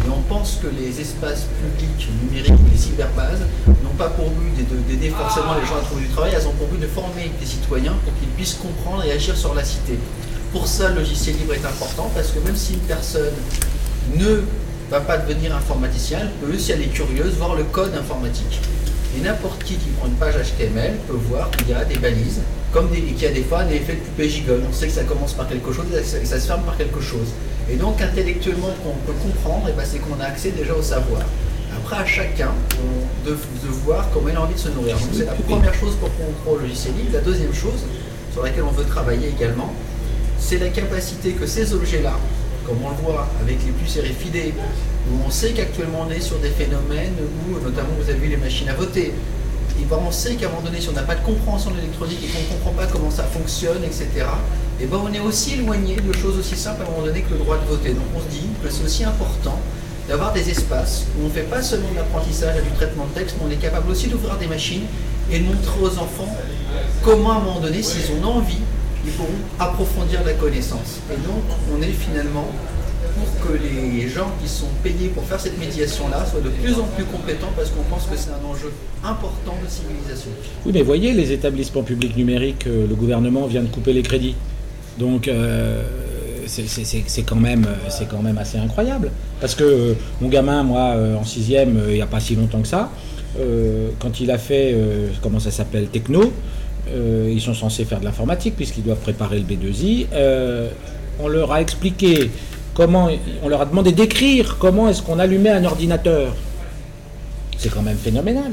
Et on pense que les espaces publics numériques, les cyberbases, n'ont pas pour but d'aider forcément les gens à trouver du travail, elles ont pour but de former des citoyens pour qu'ils puissent comprendre et agir sur la cité. Pour ça, le logiciel libre est important, parce que même si une personne ne va pas devenir informaticien, elle peut, si elle est curieuse, voir le code informatique. Et n'importe qui qui prend une page H T M L peut voir qu'il y a des balises, comme des, et qu'il y a des fois un effet de poupée gigole. On sait que ça commence par quelque chose et ça, et ça se ferme par quelque chose. Et donc intellectuellement, qu'on peut comprendre, et ben, c'est qu'on a accès déjà au savoir. Après, à chacun de, de voir comment il a envie de se nourrir. Donc c'est la première chose pour qu'on croit au logiciel libre. La deuxième chose, sur laquelle on veut travailler également, c'est la capacité que ces objets-là, comme on le voit avec les puces R F I D, où on sait qu'actuellement on est sur des phénomènes où, notamment vous avez vu les machines à voter, et ben on sait qu'à un moment donné, si on n'a pas de compréhension de l'électronique et qu'on ne comprend pas comment ça fonctionne, et cetera, et ben on est aussi éloigné de choses aussi simples à un moment donné que le droit de voter. Donc on se dit que c'est aussi important d'avoir des espaces où on ne fait pas seulement de l'apprentissage et du traitement de texte, mais on est capable aussi d'ouvrir des machines et de montrer aux enfants comment à un moment donné, s'ils ont envie, ils pourront approfondir la connaissance. Et donc, on est finalement pour que les gens qui sont payés pour faire cette médiation-là soient de plus en plus compétents, parce qu'on pense que c'est un enjeu important de civilisation. Oui, mais voyez, les établissements publics numériques, euh, le gouvernement vient de couper les crédits. Donc, euh, c'est quand même, c'est quand même assez incroyable. Parce que euh, mon gamin, moi, euh, en sixième, euh, il n'y a pas si longtemps que ça, euh, quand il a fait, euh, comment ça s'appelle, techno, Euh, ils sont censés faire de l'informatique puisqu'ils doivent préparer le B deux I. Euh, on leur a expliqué comment, on leur a demandé d'écrire comment est-ce qu'on allumait un ordinateur. C'est quand même phénoménal.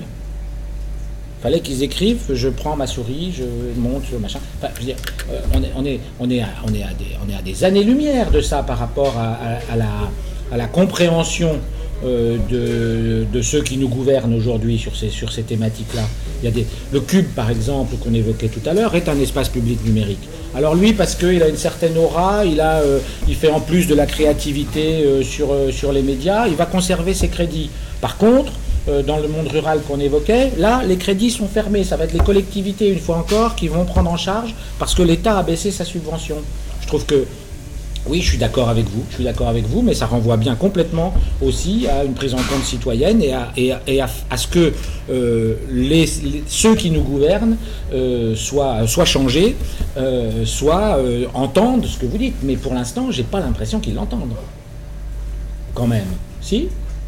Il fallait qu'ils écrivent, je prends ma souris, je monte, je machin. Enfin, je veux dire, euh, on est, on est, on est, à, on est à des, on est à des années-lumière de ça par rapport à, à, à la, à la compréhension Euh, de, de ceux qui nous gouvernent aujourd'hui sur ces, sur ces thématiques-là. Il y a des, le Cube, par exemple, qu'on évoquait tout à l'heure, est un espace public numérique. Alors lui, parce qu'il a une certaine aura, il, a, euh, il fait en plus de la créativité euh, sur, euh, sur les médias, il va conserver ses crédits. Par contre, euh, dans le monde rural qu'on évoquait, là, les crédits sont fermés. Ça va être les collectivités, une fois encore, qui vont prendre en charge parce que l'État a baissé sa subvention. Je trouve que oui, je suis d'accord avec vous, je suis d'accord avec vous, mais ça renvoie bien complètement aussi à une prise en compte citoyenne et à, et à, et à, à ce que euh, les, les, ceux qui nous gouvernent euh, soient, soient changés, euh, soient euh, entendent ce que vous dites. Mais pour l'instant, j'ai pas l'impression qu'ils l'entendent. Quand même. Si ?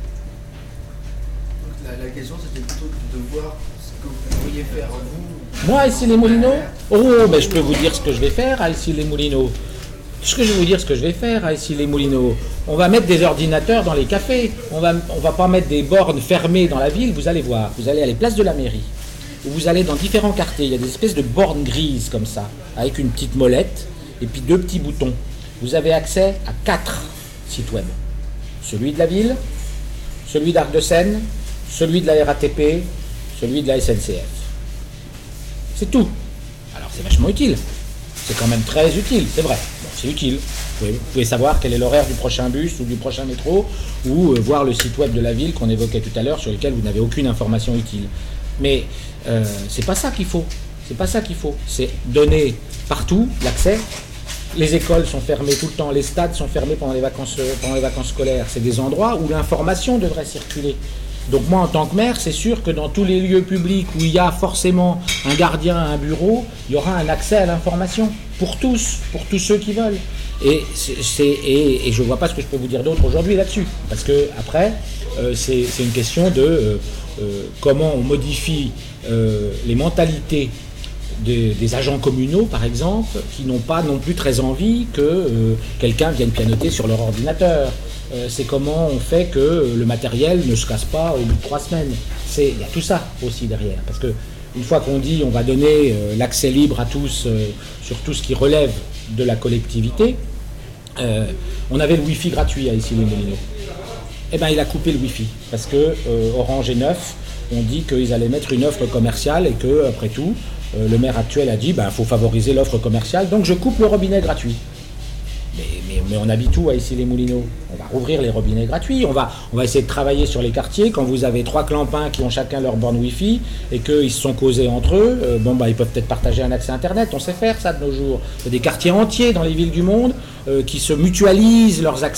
La, la question, c'était plutôt de voir ce que vous pourriez faire vous. Moi, ici les Moulineaux ? Oh, mais je peux vous dire ce que je vais faire à ici les Moulineaux. Ce que je vais vous dire, ce que je vais faire à ici les Moulineaux, on va mettre des ordinateurs dans les cafés, on va, on va pas mettre des bornes fermées dans la ville, vous allez voir, vous allez à les places de la mairie, où vous allez dans différents quartiers, il y a des espèces de bornes grises comme ça, avec une petite molette et puis deux petits boutons. Vous avez accès à quatre sites web, celui de la ville, celui d'Arc-de-Seine, celui de la R A T P, celui de la S N C F. C'est tout. Alors c'est vachement utile. C'est quand même très utile, c'est vrai. Bon, c'est utile. Vous pouvez, vous pouvez savoir quel est l'horaire du prochain bus ou du prochain métro, ou euh, voir le site web de la ville qu'on évoquait tout à l'heure, sur lequel vous n'avez aucune information utile. Mais euh, c'est pas ça qu'il faut. C'est pas ça qu'il faut. C'est donner partout l'accès. Les écoles sont fermées tout le temps, les stades sont fermés pendant les vacances, pendant les vacances scolaires. C'est des endroits où l'information devrait circuler. Donc moi, en tant que maire, c'est sûr que dans tous les lieux publics où il y a forcément un gardien à un bureau, il y aura un accès à l'information pour tous, pour tous ceux qui veulent. Et, c'est, et, et je ne vois pas ce que je peux vous dire d'autre aujourd'hui là-dessus. Parce que après, euh, c'est, c'est une question de euh, euh, comment on modifie euh, les mentalités des, des agents communaux, par exemple, qui n'ont pas non plus très envie que euh, quelqu'un vienne pianoter sur leur ordinateur. Euh, c'est comment on fait que le matériel ne se casse pas au bout de trois semaines. C'est, il y a tout ça aussi derrière. Parce que une fois qu'on dit on va donner euh, l'accès libre à tous euh, sur tout ce qui relève de la collectivité, euh, on avait le Wi-Fi gratuit à Issy-les-Moulineaux. Eh bien, il a coupé le Wi-Fi parce que euh, Orange et Neuf ont dit qu'ils allaient mettre une offre commerciale et que, après tout, euh, le maire actuel a dit il ben, faut favoriser l'offre commerciale, donc je coupe le robinet gratuit. Mais, mais, mais on habite où à Issy-les-Moulineaux ? On va rouvrir les robinets gratuits, on va, on va essayer de travailler sur les quartiers. Quand vous avez trois clampins qui ont chacun leur borne Wi-Fi et qu'ils se sont causés entre eux, euh, bon bah ils peuvent peut-être partager un accès Internet, on sait faire ça de nos jours. Il y a des quartiers entiers dans les villes du monde euh, qui se mutualisent leurs accès.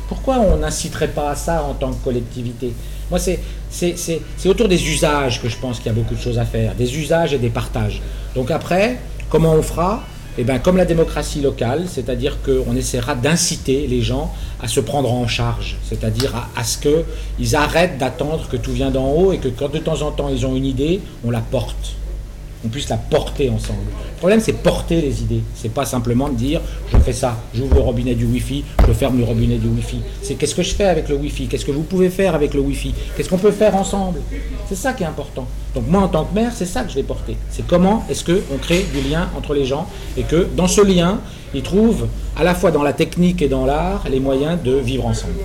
Pourquoi on n'inciterait pas à ça en tant que collectivité? Moi, c'est, c'est, c'est, c'est autour des usages que je pense qu'il y a beaucoup de choses à faire, des usages et des partages. Donc après, comment on fera? Eh bien, comme la démocratie locale, c'est-à-dire qu'on essaiera d'inciter les gens à se prendre en charge, c'est-à-dire à, à ce qu'ils arrêtent d'attendre que tout vient d'en haut et que quand de temps en temps ils ont une idée, on la porte. On puisse la porter ensemble. Le problème, c'est porter les idées. C'est pas simplement de dire je fais ça, j'ouvre le robinet du Wi-Fi, je ferme le robinet du Wi-Fi. C'est qu'est-ce que je fais avec le Wi-Fi, qu'est-ce que vous pouvez faire avec le Wi-Fi, qu'est-ce qu'on peut faire ensemble. C'est ça qui est important. Donc moi, en tant que maire, c'est ça que je vais porter. C'est comment est-ce qu'on crée du lien entre les gens et que dans ce lien, ils trouvent à la fois dans la technique et dans l'art les moyens de vivre ensemble.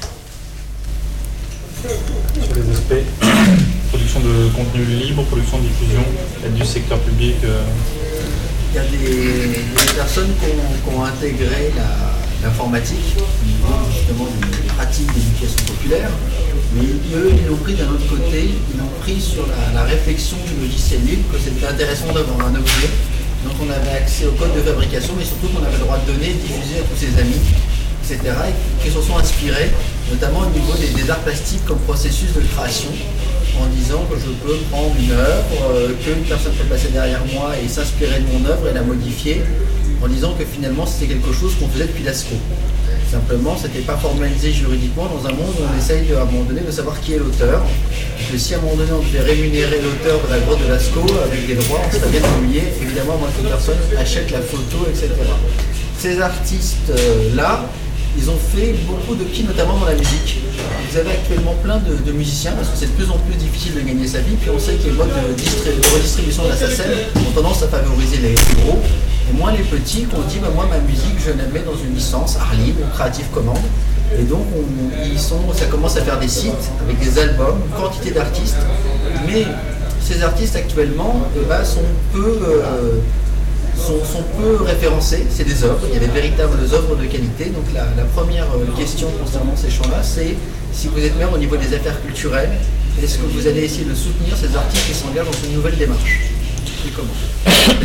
Sur les aspects production de contenu libre, production de diffusion, aide du secteur public. Euh... Il y a des, des personnes qui ont, qui ont intégré la, l'informatique au niveau justement des pratiques d'éducation populaire, mais eux, ils l'ont pris d'un autre côté, ils l'ont pris sur la, la réflexion du logiciel libre, que c'était intéressant d'avoir un objet. Donc on avait accès au code de fabrication, mais surtout qu'on avait le droit de donner, de diffuser à tous ses amis, et cetera, et qui se sont inspirés, notamment au niveau des, des arts plastiques comme processus de création, en disant que je peux prendre une œuvre, euh, qu'une personne peut passer derrière moi et s'inspirer de mon œuvre et la modifier, en disant que finalement c'était quelque chose qu'on faisait depuis l'A S C O. Simplement, c'était pas formalisé juridiquement dans un monde où on essaye à un moment donné de savoir qui est l'auteur. Que si à un moment donné on devait rémunérer l'auteur de la grotte de l'A S C O avec des droits, on serait bien ennuyé. Évidemment, moi qu'une personne achète la photo, et cetera. Ces artistes-là, ils ont fait beaucoup de qui, notamment dans la musique. Vous avez actuellement plein de, de musiciens, parce que c'est de plus en plus difficile de gagner sa vie, puis on sait que les modes de, distri- de redistribution de la S A C E M ont tendance à favoriser les gros, et moins les petits qui ont dit, bah, moi ma musique je la mets dans une licence, art libre, Creative Commons, et donc on, ils sont, ça commence à faire des sites avec des albums, une quantité d'artistes, mais ces artistes actuellement eh ben, sont peu... Euh, Sont, sont peu référencés, c'est des œuvres, il y a des véritables œuvres de qualité. Donc la, la première question concernant ces champs-là, c'est si vous êtes maire au niveau des affaires culturelles, est-ce que vous allez essayer de soutenir ces artistes qui s'engagent dans une nouvelle démarche? Et comment?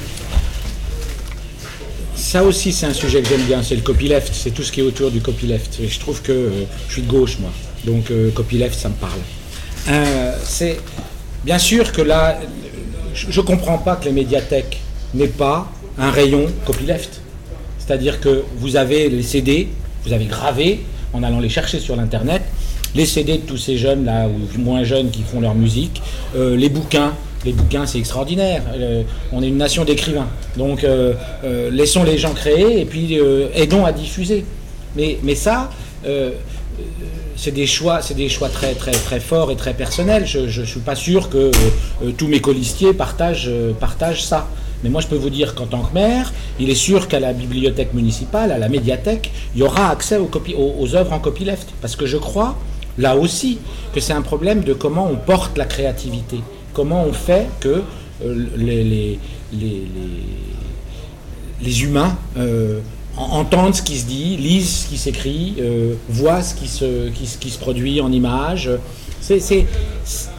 Ça aussi, c'est un sujet que j'aime bien, c'est le copyleft, c'est tout ce qui est autour du copyleft. Et je trouve que euh, je suis de gauche, moi, donc euh, copyleft, ça me parle. Euh, c'est bien sûr que là, je ne comprends pas que les médiathèques n'est pas un rayon copyleft. C'est-à-dire que vous avez les C D, vous avez gravé, en allant les chercher sur l'internet, les C D de tous ces jeunes là, ou moins jeunes qui font leur musique, euh, les bouquins, les bouquins c'est extraordinaire, euh, on est une nation d'écrivains, donc euh, euh, laissons les gens créer et puis euh, aidons à diffuser. Mais, mais ça, euh, c'est des choix, c'est des choix très, très, très forts et très personnels. Je ne suis pas sûr que euh, tous mes colistiers partagent, euh, partagent ça. Mais moi, je peux vous dire qu'en tant que maire, il est sûr qu'à la bibliothèque municipale, à la médiathèque, il y aura accès aux, copi- aux, aux œuvres en copyleft. Parce que je crois, là aussi, que c'est un problème de comment on porte la créativité. Comment on fait que euh, les, les, les, les, les humains euh, entendent ce qui se dit, lisent ce qui s'écrit, euh, voient ce qui se, qui, qui se produit en images. C'est... c'est, c'est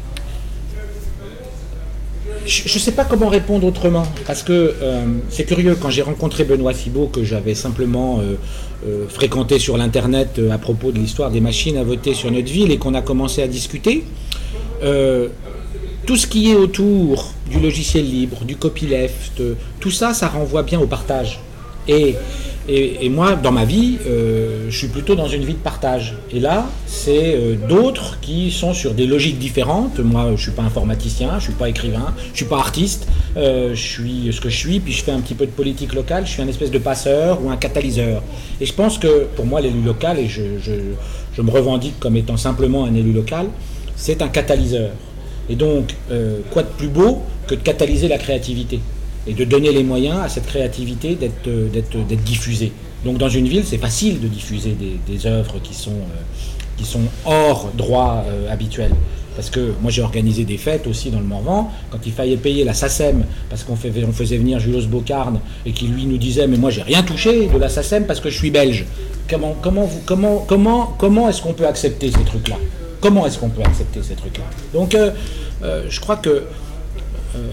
Je ne sais pas comment répondre autrement, parce que euh, c'est curieux, quand j'ai rencontré Benoît Thibault, que j'avais simplement euh, euh, fréquenté sur l'internet euh, à propos de l'histoire des machines à voter sur notre ville, et qu'on a commencé à discuter, euh, tout ce qui est autour du logiciel libre, du copyleft, euh, tout ça, ça renvoie bien au partage. Et, et, et moi, dans ma vie, euh, je suis plutôt dans une vie de partage. Et là, c'est euh, d'autres qui sont sur des logiques différentes. Moi, je ne suis pas informaticien, je ne suis pas écrivain, je ne suis pas artiste, euh, je suis ce que je suis, puis je fais un petit peu de politique locale, je suis un espèce de passeur ou un catalyseur. Et je pense que, pour moi, l'élu local, et je, je, je me revendique comme étant simplement un élu local, c'est un catalyseur. Et donc, euh, quoi de plus beau que de catalyser la créativité et de donner les moyens à cette créativité d'être, d'être, d'être diffusée. Donc dans une ville, c'est facile de diffuser des, des œuvres qui sont, euh, qui sont hors droit euh, habituel. Parce que moi j'ai organisé des fêtes aussi dans le Morvan, quand il fallait payer la S A C E M, parce qu'on fait, on faisait venir Julos Bocarne, et qui lui nous disait « mais moi j'ai rien touché de la S A C E M parce que je suis belge ». Comment, comment, vous, comment, comment, comment est-ce qu'on peut accepter ces trucs-là ? Comment est-ce qu'on peut accepter ces trucs-là ? Donc euh, euh, je crois que euh,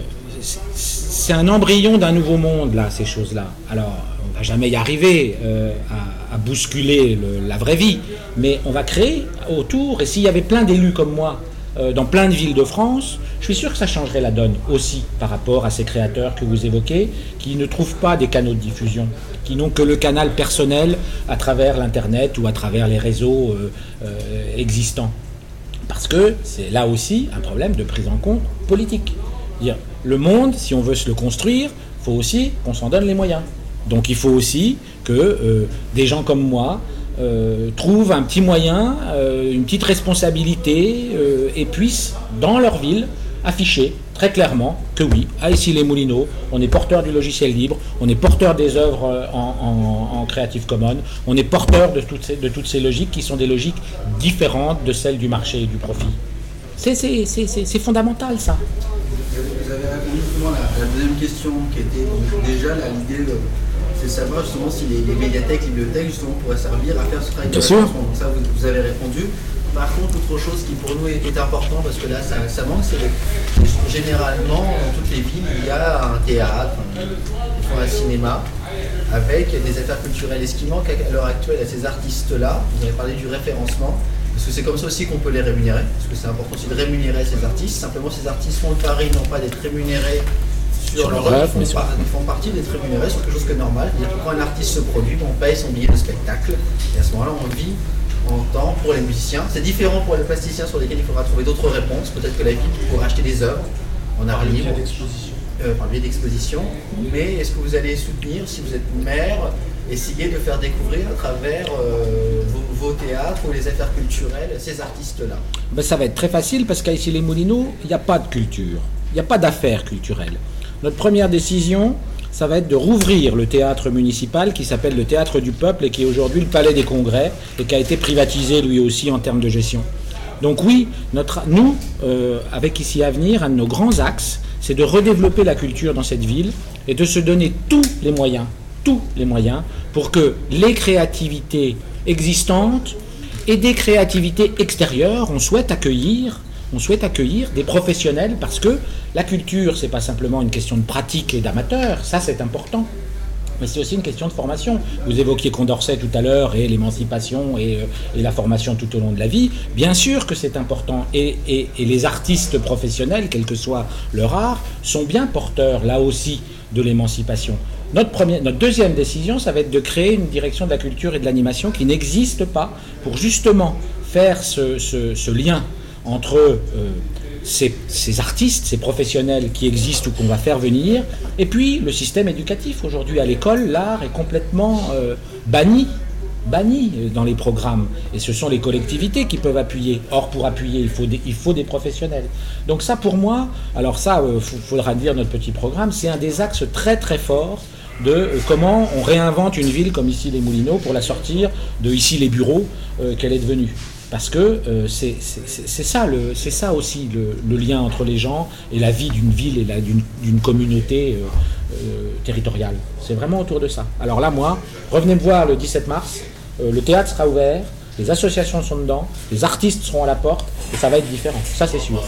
c'est un embryon d'un nouveau monde, là, ces choses-là. Alors, on ne va jamais y arriver euh, à, à bousculer le, la vraie vie, mais on va créer autour, et s'il y avait plein d'élus comme moi, euh, dans plein de villes de France, je suis sûr que ça changerait la donne aussi par rapport à ces créateurs que vous évoquez, qui ne trouvent pas des canaux de diffusion, qui n'ont que le canal personnel à travers l'Internet ou à travers les réseaux euh, euh, existants. Parce que c'est là aussi un problème de prise en compte politique. Dire, le monde, si on veut se le construire, il faut aussi qu'on s'en donne les moyens. Donc il faut aussi que euh, des gens comme moi euh, trouvent un petit moyen, euh, une petite responsabilité euh, et puissent, dans leur ville, afficher très clairement que oui, à Issy-les-Moulineaux, on est porteur du logiciel libre, on est porteur des œuvres en, en, en Creative Commons, on est porteur de toutes, ces, de toutes ces logiques qui sont des logiques différentes de celles du marché et du profit. C'est, c'est, c'est, c'est, c'est fondamental, ça. Vous avez répondu justement à la, la deuxième question qui était donc, déjà là, l'idée, de, c'est de savoir justement si les, les médiathèques, les bibliothèques justement pourraient servir à faire ce travail de référencement. Donc ça, vous, vous avez répondu. Par contre, autre chose qui pour nous est, est important, parce que là ça, ça manque, c'est que généralement dans toutes les villes il y a un théâtre, ils font un cinéma avec des affaires culturelles. Et ce qui manque à l'heure actuelle à ces artistes-là, vous avez parlé du référencement, parce que c'est comme ça aussi qu'on peut les rémunérer, parce que c'est important aussi de rémunérer ces artistes. Simplement ces artistes font le pari non pas d'être rémunérés sur leur œuvre, ils, font ils font partie d'être rémunérés sur quelque chose de normal. C'est-à-dire que quand un artiste se produit, on paye son billet de spectacle, et à ce moment-là on vit en temps pour les musiciens. C'est différent pour les plasticiens sur lesquels il faudra trouver d'autres réponses. Peut-être que la ville pourra acheter des œuvres en art libre, euh, par le biais d'exposition. Mais est-ce que vous allez soutenir, si vous êtes maire, essayer de faire découvrir à travers euh, vos, vos théâtres ou les affaires culturelles ces artistes-là? Ben, ça va être très facile parce qu'à Issy-les-Moulineaux, il n'y a pas de culture, il n'y a pas d'affaires culturelles. Notre première décision, ça va être de rouvrir le théâtre municipal qui s'appelle le Théâtre du Peuple et qui est aujourd'hui le Palais des Congrès et qui a été privatisé lui aussi en termes de gestion. Donc oui, notre, nous, euh, avec Ici Avenir, un de nos grands axes, c'est de redévelopper la culture dans cette ville et de se donner tous les moyens, tous les moyens pour que les créativités existantes et des créativités extérieures, on souhaite accueillir On souhaite accueillir des professionnels parce que la culture, c'est pas simplement une question de pratique et d'amateur, ça c'est important, mais c'est aussi une question de formation. Vous évoquiez Condorcet tout à l'heure et l'émancipation et, et la formation tout au long de la vie. Bien sûr que c'est important et, et, et les artistes professionnels, quel que soit leur art, sont bien porteurs là aussi de l'émancipation. Notre, première, notre deuxième décision, ça va être de créer une direction de la culture et de l'animation qui n'existe pas pour justement faire ce, ce, ce lien entre euh, ces, ces artistes, ces professionnels qui existent ou qu'on va faire venir, et puis le système éducatif. Aujourd'hui, à l'école, l'art est complètement euh, banni, banni dans les programmes. Et ce sont les collectivités qui peuvent appuyer. Or, pour appuyer, il faut des, il faut des professionnels. Donc ça, pour moi, alors ça, il euh, faudra dire notre petit programme, c'est un des axes très très forts de euh, comment on réinvente une ville comme Issy-les-Moulineaux pour la sortir de Ici les bureaux euh, qu'elle est devenue. Parce que euh, c'est, c'est, c'est, ça le, c'est ça aussi le, le lien entre les gens et la vie d'une ville et la, d'une, d'une communauté euh, euh, territoriale. C'est vraiment autour de ça. Alors là, moi, revenez me voir le dix-sept mars, euh, le théâtre sera ouvert, les associations sont dedans, les artistes seront à la porte, et ça va être différent. Ça, c'est sûr.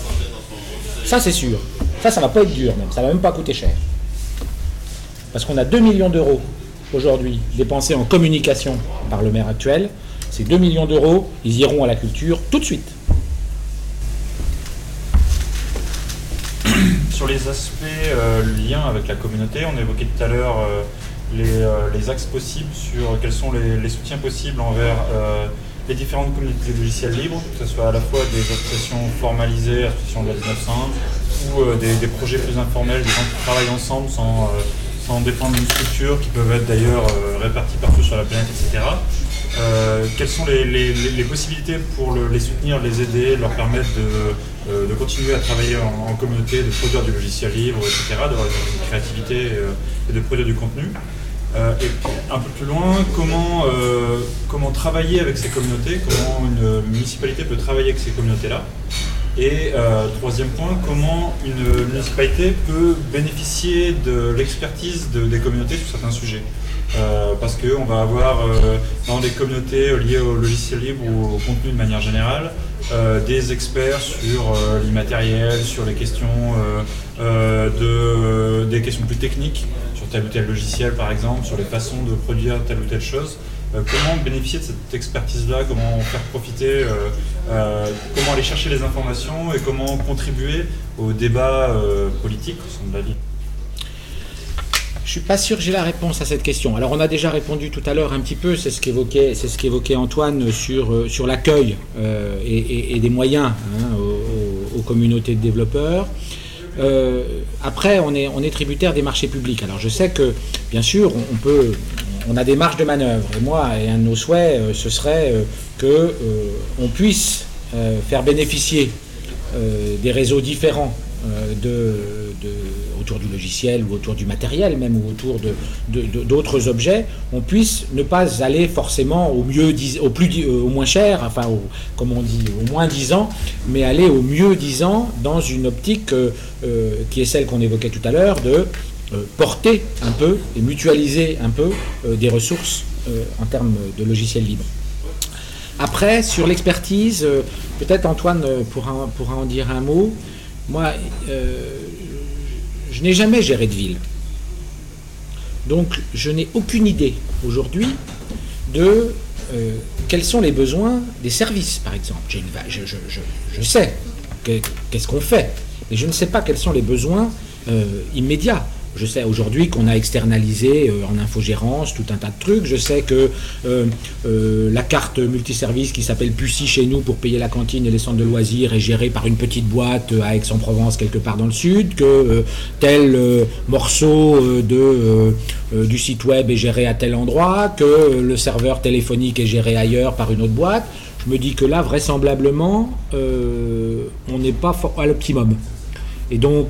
Ça, c'est sûr. Ça, ça va pas être dur même, ça va même pas coûter cher. Parce qu'on a deux millions d'euros aujourd'hui dépensés en communication par le maire actuel. Ces deux millions d'euros, ils iront à la culture tout de suite. Sur les aspects euh, liens avec la communauté, on évoquait tout à l'heure euh, les, euh, les axes possibles sur quels sont les, les soutiens possibles envers euh, les différentes communautés de logiciels libres, que ce soit à la fois des associations formalisées, associations de la dix-neuf cent un, ou euh, des, des projets plus informels, des gens qui travaillent ensemble sans, euh, sans dépendre d'une structure, qui peuvent être d'ailleurs euh, répartis partout sur la planète, et cetera. Euh, quelles sont les, les, les possibilités pour le, les soutenir, les aider, leur permettre de, euh, de continuer à travailler en, en communauté, de produire du logiciel libre, et cetera, d'avoir une créativité euh, et de produire du contenu. Euh, et un peu plus loin, comment, euh, comment travailler avec ces communautés, comment une municipalité peut travailler avec ces communautés-là. Et euh, troisième point, comment une municipalité peut bénéficier de l'expertise de, des communautés sur certains sujets. Euh, parce qu'on va avoir euh, dans des communautés liées au logiciel libre ou au contenu de manière générale euh, des experts sur euh, l'immatériel, sur les questions euh, euh, de, des questions plus techniques sur tel ou tel logiciel par exemple, sur les façons de produire telle ou telle chose. Euh, comment bénéficier de cette expertise-là, comment faire profiter, euh, euh, comment aller chercher les informations et comment contribuer au débat euh, politique au sein de la ville. Je suis pas sûr que j'ai la réponse à cette question. Alors on a déjà répondu tout à l'heure un petit peu, c'est ce qu'évoquait, c'est ce qu'évoquait Antoine sur, euh, sur l'accueil euh, et, et, et des moyens hein, aux, aux communautés de développeurs. Euh, après, on est, on est tributaire des marchés publics. Alors je sais que, bien sûr, on, on peut, on a des marges de manœuvre. Et moi, et un de nos souhaits, euh, ce serait euh, que euh, on puisse euh, faire bénéficier euh, des réseaux différents euh, de, de, autour du logiciel ou autour du matériel même ou autour de, de, de, d'autres objets, on puisse ne pas aller forcément au mieux, au plus, au moins cher, enfin au, comme on dit, au moins dix ans, mais aller au mieux dix ans dans une optique euh, euh, qui est celle qu'on évoquait tout à l'heure de euh, porter un peu et mutualiser un peu euh, des ressources euh, en termes de logiciels libres. Après, sur l'expertise, euh, peut-être Antoine pourra, pourra en dire un mot. Moi, euh, je n'ai jamais géré de ville. Donc, je n'ai aucune idée aujourd'hui de euh, quels sont les besoins des services, par exemple. J'ai une, je, je, je, je sais que, qu'est-ce qu'on fait, mais je ne sais pas quels sont les besoins euh, immédiats. Je sais aujourd'hui qu'on a externalisé euh, en infogérance tout un tas de trucs. Je sais que euh, euh, la carte multiservice qui s'appelle Pussy chez nous pour payer la cantine et les centres de loisirs est gérée par une petite boîte euh, à Aix-en-Provence quelque part dans le sud, que euh, tel euh, morceau euh, de, euh, euh, du site web est géré à tel endroit, que euh, le serveur téléphonique est géré ailleurs par une autre boîte. Je me dis que là, vraisemblablement, euh, on n'est pas à l'optimum. Et donc,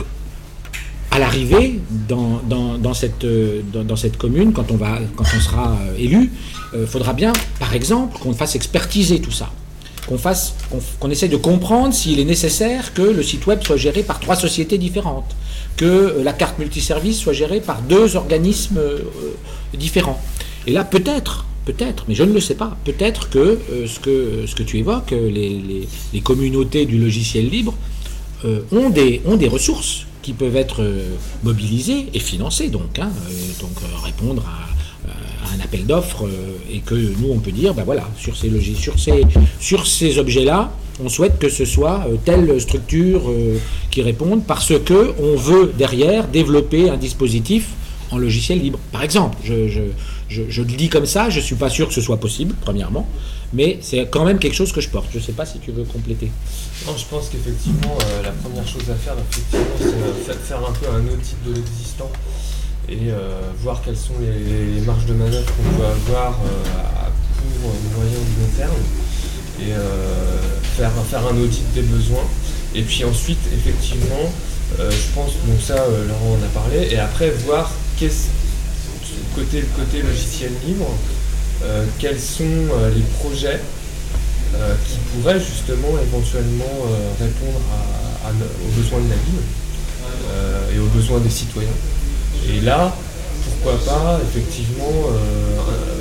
à l'arrivée, dans, dans, dans, cette, dans, dans cette commune, quand on, va, quand on sera élu, il euh, faudra bien, par exemple, qu'on fasse expertiser tout ça. Qu'on fasse, qu'on, qu'on essaie de comprendre s'il est nécessaire que le site web soit géré par trois sociétés différentes, que euh, la carte multiservice soit gérée par deux organismes euh, différents. Et là, peut-être, peut-être, mais je ne le sais pas, peut-être que, euh, ce, que ce que tu évoques, les, les, les communautés du logiciel libre euh, ont, des, ont des ressources qui peuvent être euh, mobilisés et financés, donc, hein, euh, donc euh, répondre à, à un appel d'offres, euh, et que nous, on peut dire, ben voilà, sur ces, logis, sur ces, sur ces objets-là, on souhaite que ce soit euh, telle structure euh, qui réponde, parce que on veut, derrière, développer un dispositif en logiciel libre. Par exemple, je, je, je, je le dis comme ça, je ne suis pas sûr que ce soit possible, premièrement, mais c'est quand même quelque chose que je porte. Je ne sais pas si tu veux compléter. Non, je pense qu'effectivement, euh, la première chose à faire, effectivement, c'est euh, faire un peu un audit de l'existant et euh, voir quelles sont les, les marges de manœuvre qu'on peut avoir euh, à court, moyen ou long terme, et euh, faire, faire un audit des besoins. Et puis ensuite, effectivement, euh, je pense, donc ça, euh, Laurent en a parlé, et après voir qu'est-ce, côté, côté logiciel libre, euh, quels sont euh, les projets euh, qui pourraient justement éventuellement euh, répondre à, à, aux besoins de la ville euh, et aux besoins des citoyens. Et là, pourquoi pas effectivement euh,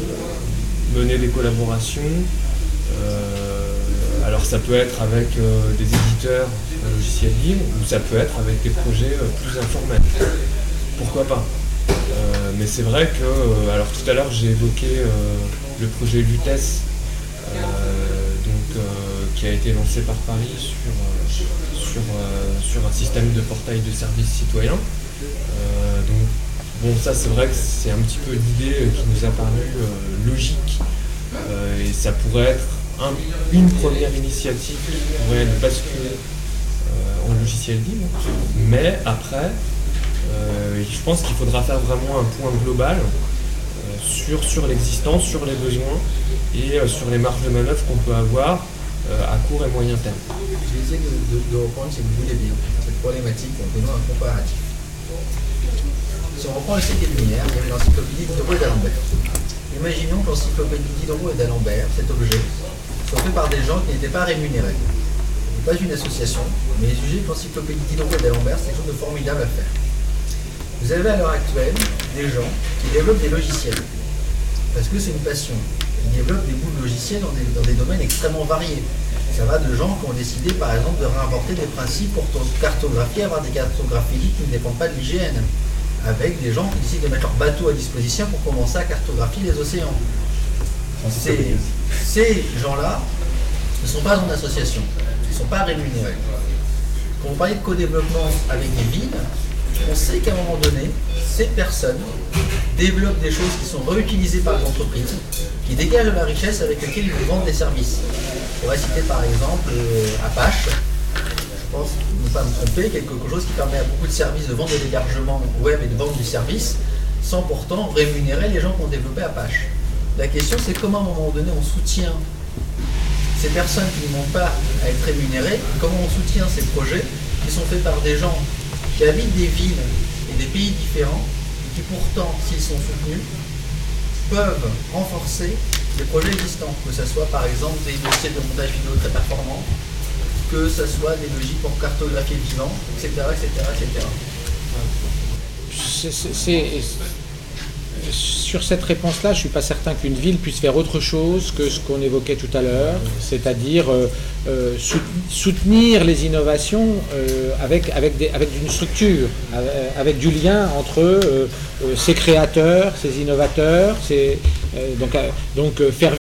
mener des collaborations. Euh, alors ça peut être avec euh, des éditeurs de logiciels libres ou ça peut être avec des projets euh, plus informels. Pourquoi pas. Euh, mais c'est vrai que, euh, alors tout à l'heure j'ai évoqué euh, le projet Lutes, euh, donc, euh, qui a été lancé par Paris sur, euh, sur, euh, sur un système de portail de services citoyens. Euh, donc bon, ça c'est vrai que c'est un petit peu l'idée qui nous a paru euh, logique, euh, et ça pourrait être un, une première initiative qui pourrait basculer euh, en logiciel libre, mais après Euh, je pense qu'il faudra faire vraiment un point global euh, sur, sur l'existence, sur les besoins et euh, sur les marges de manœuvre qu'on peut avoir euh, à court et moyen terme. Je vais essayer de, de, de reprendre, si vous voulez bien, cette problématique en donnant un comparatif. Si on reprend le cycle des Lumières, il y avait l'encyclopédie Diderot et d'Alembert. Imaginons que l'encyclopédie Diderot et d'Alembert, cet objet, soit fait par des gens qui n'étaient pas rémunérés. Pas une association, mais jugez que l'encyclopédie Diderot et d'Alembert, c'est quelque chose de formidable à faire. Vous avez à l'heure actuelle des gens qui développent des logiciels, parce que c'est une passion. Ils développent des bouts de logiciels dans des, dans des domaines extrêmement variés. Ça va de gens qui ont décidé, par exemple, de réinventer des principes pour cartographier, avoir des cartographies qui ne dépendent pas de l'I G N, avec des gens qui décident de mettre leur bateau à disposition pour commencer à cartographier les océans. Ces, ces gens-là ne sont pas en association, ils ne sont pas rémunérés. Quand vous parlez de co-développement avec des villes, on sait qu'à un moment donné, ces personnes développent des choses qui sont réutilisées par les entreprises, qui dégagent de la richesse avec laquelle ils vous vendent des services. On va citer par exemple euh, Apache, je pense, ne pas me tromper, quelque chose qui permet à beaucoup de services de vente de l'hébergement web et de vendre du service, sans pourtant rémunérer les gens qui ont développé Apache. La question c'est comment à un moment donné on soutient ces personnes qui n'ont pas à être rémunérées, comment on soutient ces projets qui sont faits par des gens qui habitent des villes et des pays différents, et qui pourtant, s'ils sont soutenus, peuvent renforcer les projets existants, que ce soit par exemple des dossiers de montage vidéo très performants, que ce soit des logiques pour cartographier le vivant, et cetera, et cetera, et cetera. C'est, c'est, c'est, sur cette réponse-là, je ne suis pas certain qu'une ville puisse faire autre chose que ce qu'on évoquait tout à l'heure, c'est-à-dire euh, euh, soutenir les innovations euh, avec, avec, des, avec une structure, avec du lien entre euh, euh, ces créateurs, ces innovateurs, ces, euh, donc, euh, donc euh, faire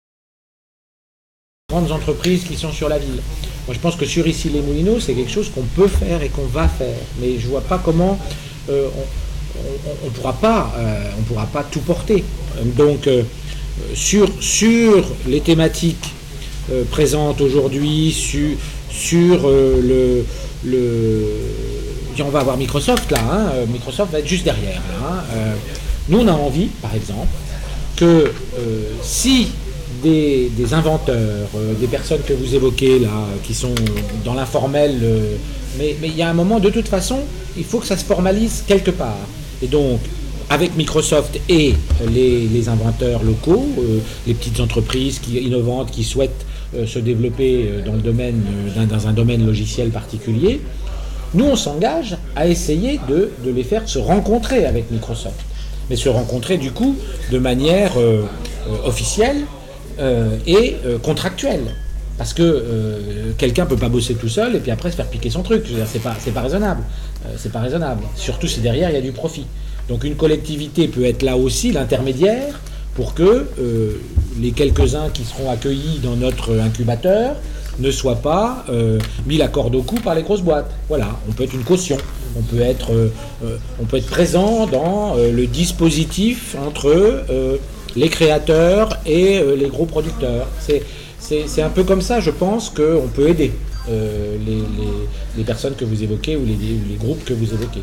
grandes entreprises qui sont sur la ville. Moi, je pense que sur Issy-les-Moulineaux, c'est quelque chose qu'on peut faire et qu'on va faire, mais je ne vois pas comment euh, on, on ne pourra pas, euh, on pourra pas tout porter. Donc, euh, sur, sur les thématiques euh, présentes aujourd'hui, sur, sur euh, le, le... On va avoir Microsoft là, hein, Microsoft va être juste derrière. Là, hein. euh, nous, on a envie, par exemple, que euh, si des, des inventeurs, euh, des personnes que vous évoquez là, qui sont dans l'informel, euh, mais, mais il y a un moment, de toute façon, il faut que ça se formalise quelque part. Et donc, avec Microsoft et les, les inventeurs locaux, euh, les petites entreprises qui, innovantes qui souhaitent euh, se développer euh, dans, le domaine, euh, dans un domaine logiciel particulier, nous, on s'engage à essayer de, de les faire se rencontrer avec Microsoft. Mais se rencontrer, du coup, de manière euh, euh, officielle euh, et euh, contractuelle. Parce que euh, quelqu'un ne peut pas bosser tout seul et puis après se faire piquer son truc. Je veux dire, c'est pas, c'est pas raisonnable. Euh, c'est pas raisonnable. Surtout si derrière il y a du profit. Donc une collectivité peut être là aussi l'intermédiaire pour que euh, les quelques-uns qui seront accueillis dans notre incubateur ne soient pas euh, mis la corde au cou par les grosses boîtes. Voilà, on peut être une caution. On peut être, euh, euh, on peut être présent dans euh, le dispositif entre euh, les créateurs et euh, les gros producteurs. C'est C'est, c'est un peu comme ça, je pense, qu'on peut aider euh, les, les, les personnes que vous évoquez ou les, les groupes que vous évoquez.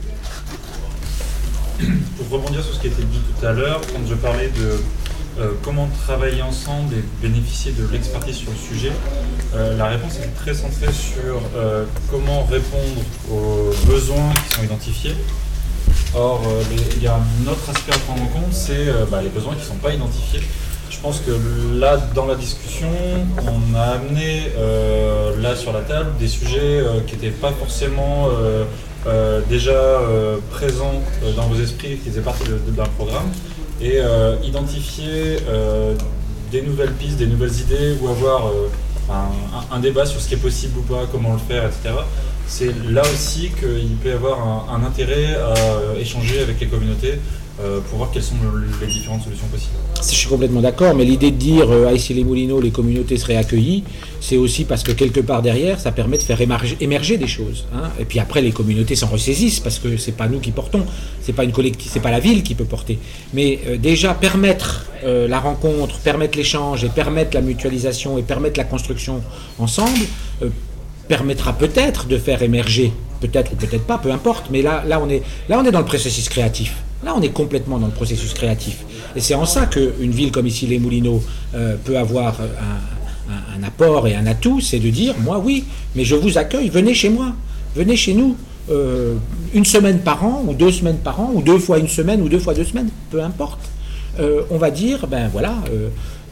Pour rebondir sur ce qui a été dit tout à l'heure, quand je parlais de euh, comment travailler ensemble et bénéficier de l'expertise sur le sujet, euh, la réponse est très centrée sur euh, comment répondre aux besoins qui sont identifiés. Or, euh, il y a un autre aspect à prendre en compte, c'est euh, bah, les besoins qui ne sont pas identifiés. Je pense que là, dans la discussion, on a amené euh, là sur la table des sujets euh, qui n'étaient pas forcément euh, euh, déjà euh, présents euh, dans vos esprits, qui faisaient partie de, de, d'un programme, et euh, identifier euh, des nouvelles pistes, des nouvelles idées, ou avoir euh, un, un débat sur ce qui est possible ou pas, comment le faire, et cetera. C'est là aussi qu'il peut y avoir un, un intérêt à euh, échanger avec les communautés euh, pour voir quelles sont le, les différentes solutions possibles. Je suis complètement d'accord, mais l'idée de dire euh, à Issy-les-Moulineaux, les communautés seraient accueillies, c'est aussi parce que quelque part derrière, ça permet de faire émerger, émerger des choses. Hein. Et puis après, les communautés s'en ressaisissent parce que c'est pas nous qui portons, c'est pas une collective, c'est pas la ville qui peut porter. Mais euh, déjà permettre euh, la rencontre, permettre l'échange et permettre la mutualisation et permettre la construction ensemble. Euh, permettra peut-être de faire émerger, peut-être ou peut-être pas, peu importe, mais là, là, on est, là on est dans le processus créatif. Là on est complètement dans le processus créatif. Et c'est en ça qu'une ville comme Issy-les-Moulineaux euh, peut avoir un, un, un apport et un atout, c'est de dire, moi oui, mais je vous accueille, venez chez moi, venez chez nous, euh, une semaine par an, ou deux semaines par an, ou deux fois une semaine, ou deux fois deux semaines, peu importe. Euh, on va dire, ben voilà, euh,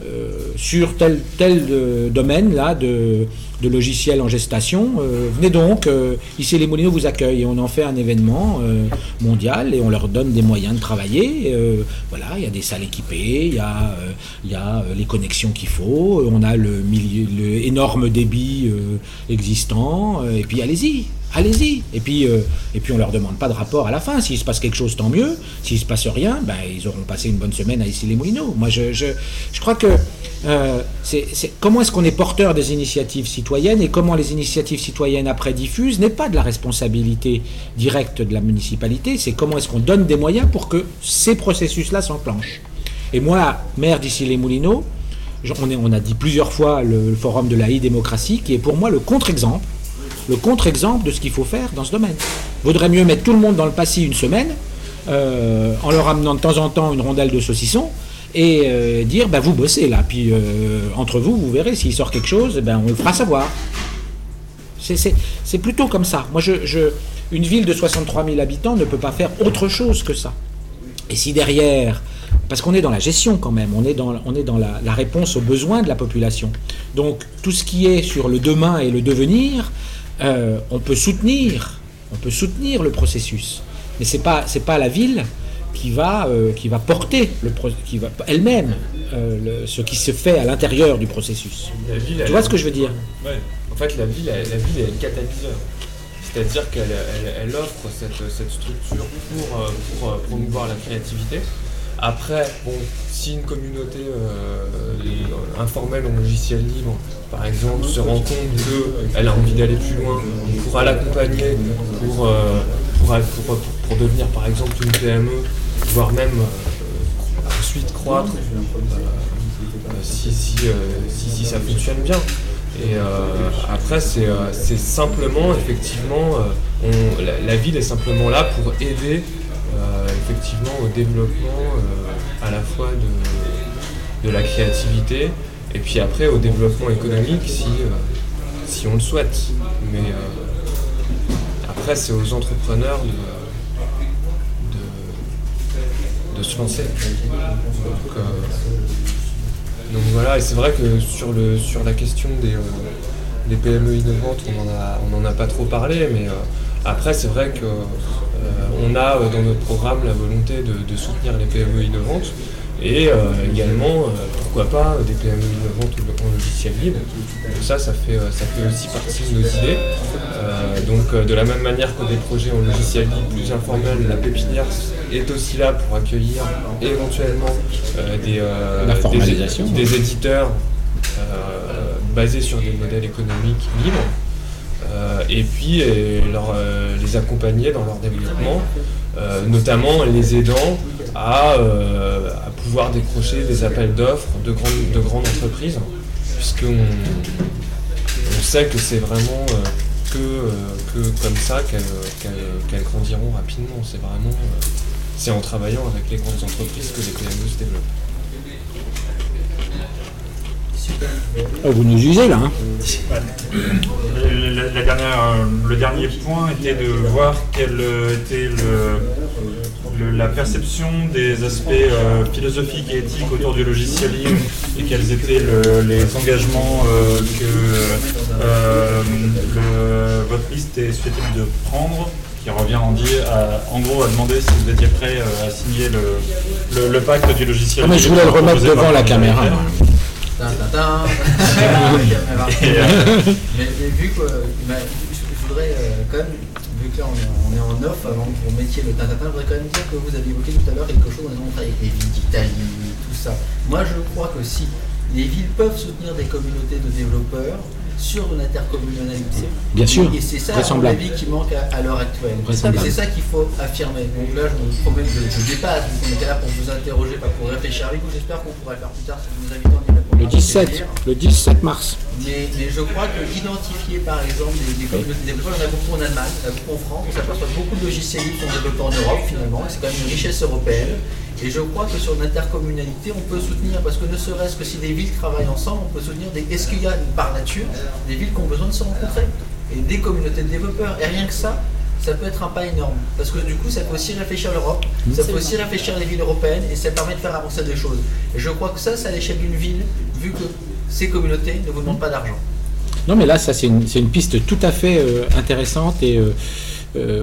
euh, sur tel, tel de, domaine là, de, de logiciels en gestation, euh, venez donc, euh, ici les Moulineaux vous accueillent et on en fait un événement euh, mondial et on leur donne des moyens de travailler. Euh, voilà, il y a des salles équipées, il y a, euh, il y a les connexions qu'il faut, on a le, milieu, le énorme débit euh, existant, euh, et puis allez-y. Allez-y. Et puis, euh, et puis on ne leur demande pas de rapport à la fin. S'il se passe quelque chose, tant mieux. S'il ne se passe rien, ben, ils auront passé une bonne semaine à Issy-les-Moulineaux. Moi, je, je, je crois que euh, c'est, c'est, comment est-ce qu'on est porteur des initiatives citoyennes et comment les initiatives citoyennes après diffusent n'est pas de la responsabilité directe de la municipalité, c'est comment est-ce qu'on donne des moyens pour que ces processus-là s'enclenchent. Et moi, maire d'Issy-les-Moulineaux, on, est, on a dit plusieurs fois le, le forum de la e-démocratie, qui est pour moi le contre-exemple le contre-exemple de ce qu'il faut faire dans ce domaine. Vaudrait mieux mettre tout le monde dans le passy une semaine, euh, en leur amenant de temps en temps une rondelle de saucisson, et euh, dire, ben, vous bossez là, puis euh, entre vous, vous verrez, s'il sort quelque chose, ben, on le fera savoir. C'est, c'est, c'est plutôt comme ça. Moi, je, je, une ville de soixante-trois mille habitants ne peut pas faire autre chose que ça. Et si derrière... Parce qu'on est dans la gestion quand même, on est dans, on est dans la, la réponse aux besoins de la population. Donc, tout ce qui est sur le demain et le devenir... Euh, on peut soutenir, on peut soutenir le processus, mais c'est pas c'est pas la ville qui va euh, qui va porter le pro, qui va elle-même euh, le, ce qui se fait à l'intérieur du processus. La ville, tu vois ce que je veux dire? Ouais. En fait, la ville, la ville est le catalyseur. C'est-à-dire qu'elle elle, elle offre cette, cette structure pour, pour promouvoir la créativité. Après, bon, si une communauté euh, informelle en logiciel libre, par exemple, se rend compte qu'elle a envie d'aller plus loin, on pourra l'accompagner pour, euh, pour, pour, pour devenir, par exemple, une P M E, voire même euh, ensuite croître, euh, si, si, euh, si, si ça fonctionne bien. Et euh, après, c'est, euh, c'est simplement, effectivement, euh, on, la, la ville est simplement là pour aider Euh, effectivement au développement euh, à la fois de, de la créativité et puis après au développement économique si, euh, si on le souhaite. Mais euh, après c'est aux entrepreneurs de, de, de se lancer. Donc, euh, donc voilà, et c'est vrai que sur, le, sur la question des, euh, des P M E innovantes, on n'en a, on en a pas trop parlé, mais euh, après c'est vrai que Euh, on a euh, dans notre programme la volonté de, de soutenir les P M E innovantes et euh, également, euh, pourquoi pas, des P M E innovantes en logiciel libre. Donc ça, ça fait, ça fait aussi partie de nos idées. Euh, donc euh, de la même manière que des projets en logiciel libre plus informels, la pépinière est aussi là pour accueillir éventuellement euh, des, euh, la formalisation, des, des éditeurs euh, basés sur des modèles économiques libres. Euh, et puis et leur, euh, les accompagner dans leur développement, euh, notamment les aidant à, euh, à pouvoir décrocher des appels d'offres de grandes, de grandes entreprises, puisqu'on on sait que c'est vraiment euh, que, euh, que comme ça qu'elles, qu'elles, qu'elles grandiront rapidement. C'est vraiment euh, c'est en travaillant avec les grandes entreprises que les P M E se développent. Oh, vous nous usez là, hein. La, la dernière, le dernier point était de voir quelle était le, le, la perception des aspects euh, philosophiques et éthiques autour du logiciel libre et quels étaient le, les engagements euh, que euh, le, votre liste est susceptible de prendre, qui revient en, dire, à, en gros à demander si vous étiez prêt à signer le, le, le pacte du logiciel libre. Ah, mais je voulais le remettre devant la caméra. Tintin. Mais, euh, mais, mais vu que bah, je voudrais euh, quand même, vu que là on est, on est en off avant que vous mettiez le tintin, je voudrais quand même dire que vous aviez évoqué tout à l'heure quelque chose, on travaille avec les villes d'Italie, tout ça. Moi je crois que si les villes peuvent soutenir des communautés de développeurs sur une intercommunalité, bien sûr, et c'est ça à mon avis qui manque à, à l'heure actuelle. Et c'est ça qu'il faut affirmer. Donc là je me promets que je dépasse, vu qu'on était là pour vous interroger, pas pour réfléchir avec vous. J'espère qu'on pourra le faire plus tard si vous nous invitez en répondre. Le dix-sept, le dix-sept mars. Mais, mais je crois que d'identifier par exemple des, des communautés de développeurs, il y en a beaucoup en Allemagne, il y en a beaucoup en France, on s'aperçoit que beaucoup de logiciels libres sont développés en Europe finalement, c'est quand même une richesse européenne. Et je crois que sur l'intercommunalité, on peut soutenir, parce que ne serait-ce que si des villes travaillent ensemble, on peut soutenir des. Est-ce qu'il y a par nature des villes qui ont besoin de se rencontrer et des communautés de développeurs. Et rien que ça, ça peut être un pas énorme. Parce que du coup, ça peut aussi réfléchir l'Europe, Mmh. ça peut aussi réfléchir les villes européennes, et ça permet de faire avancer des choses. Et je crois que ça, c'est à l'échelle d'une ville, vu que ces communautés ne vous demandent pas d'argent. Non, mais là, ça, c'est une, c'est une piste tout à fait euh, intéressante et euh, euh,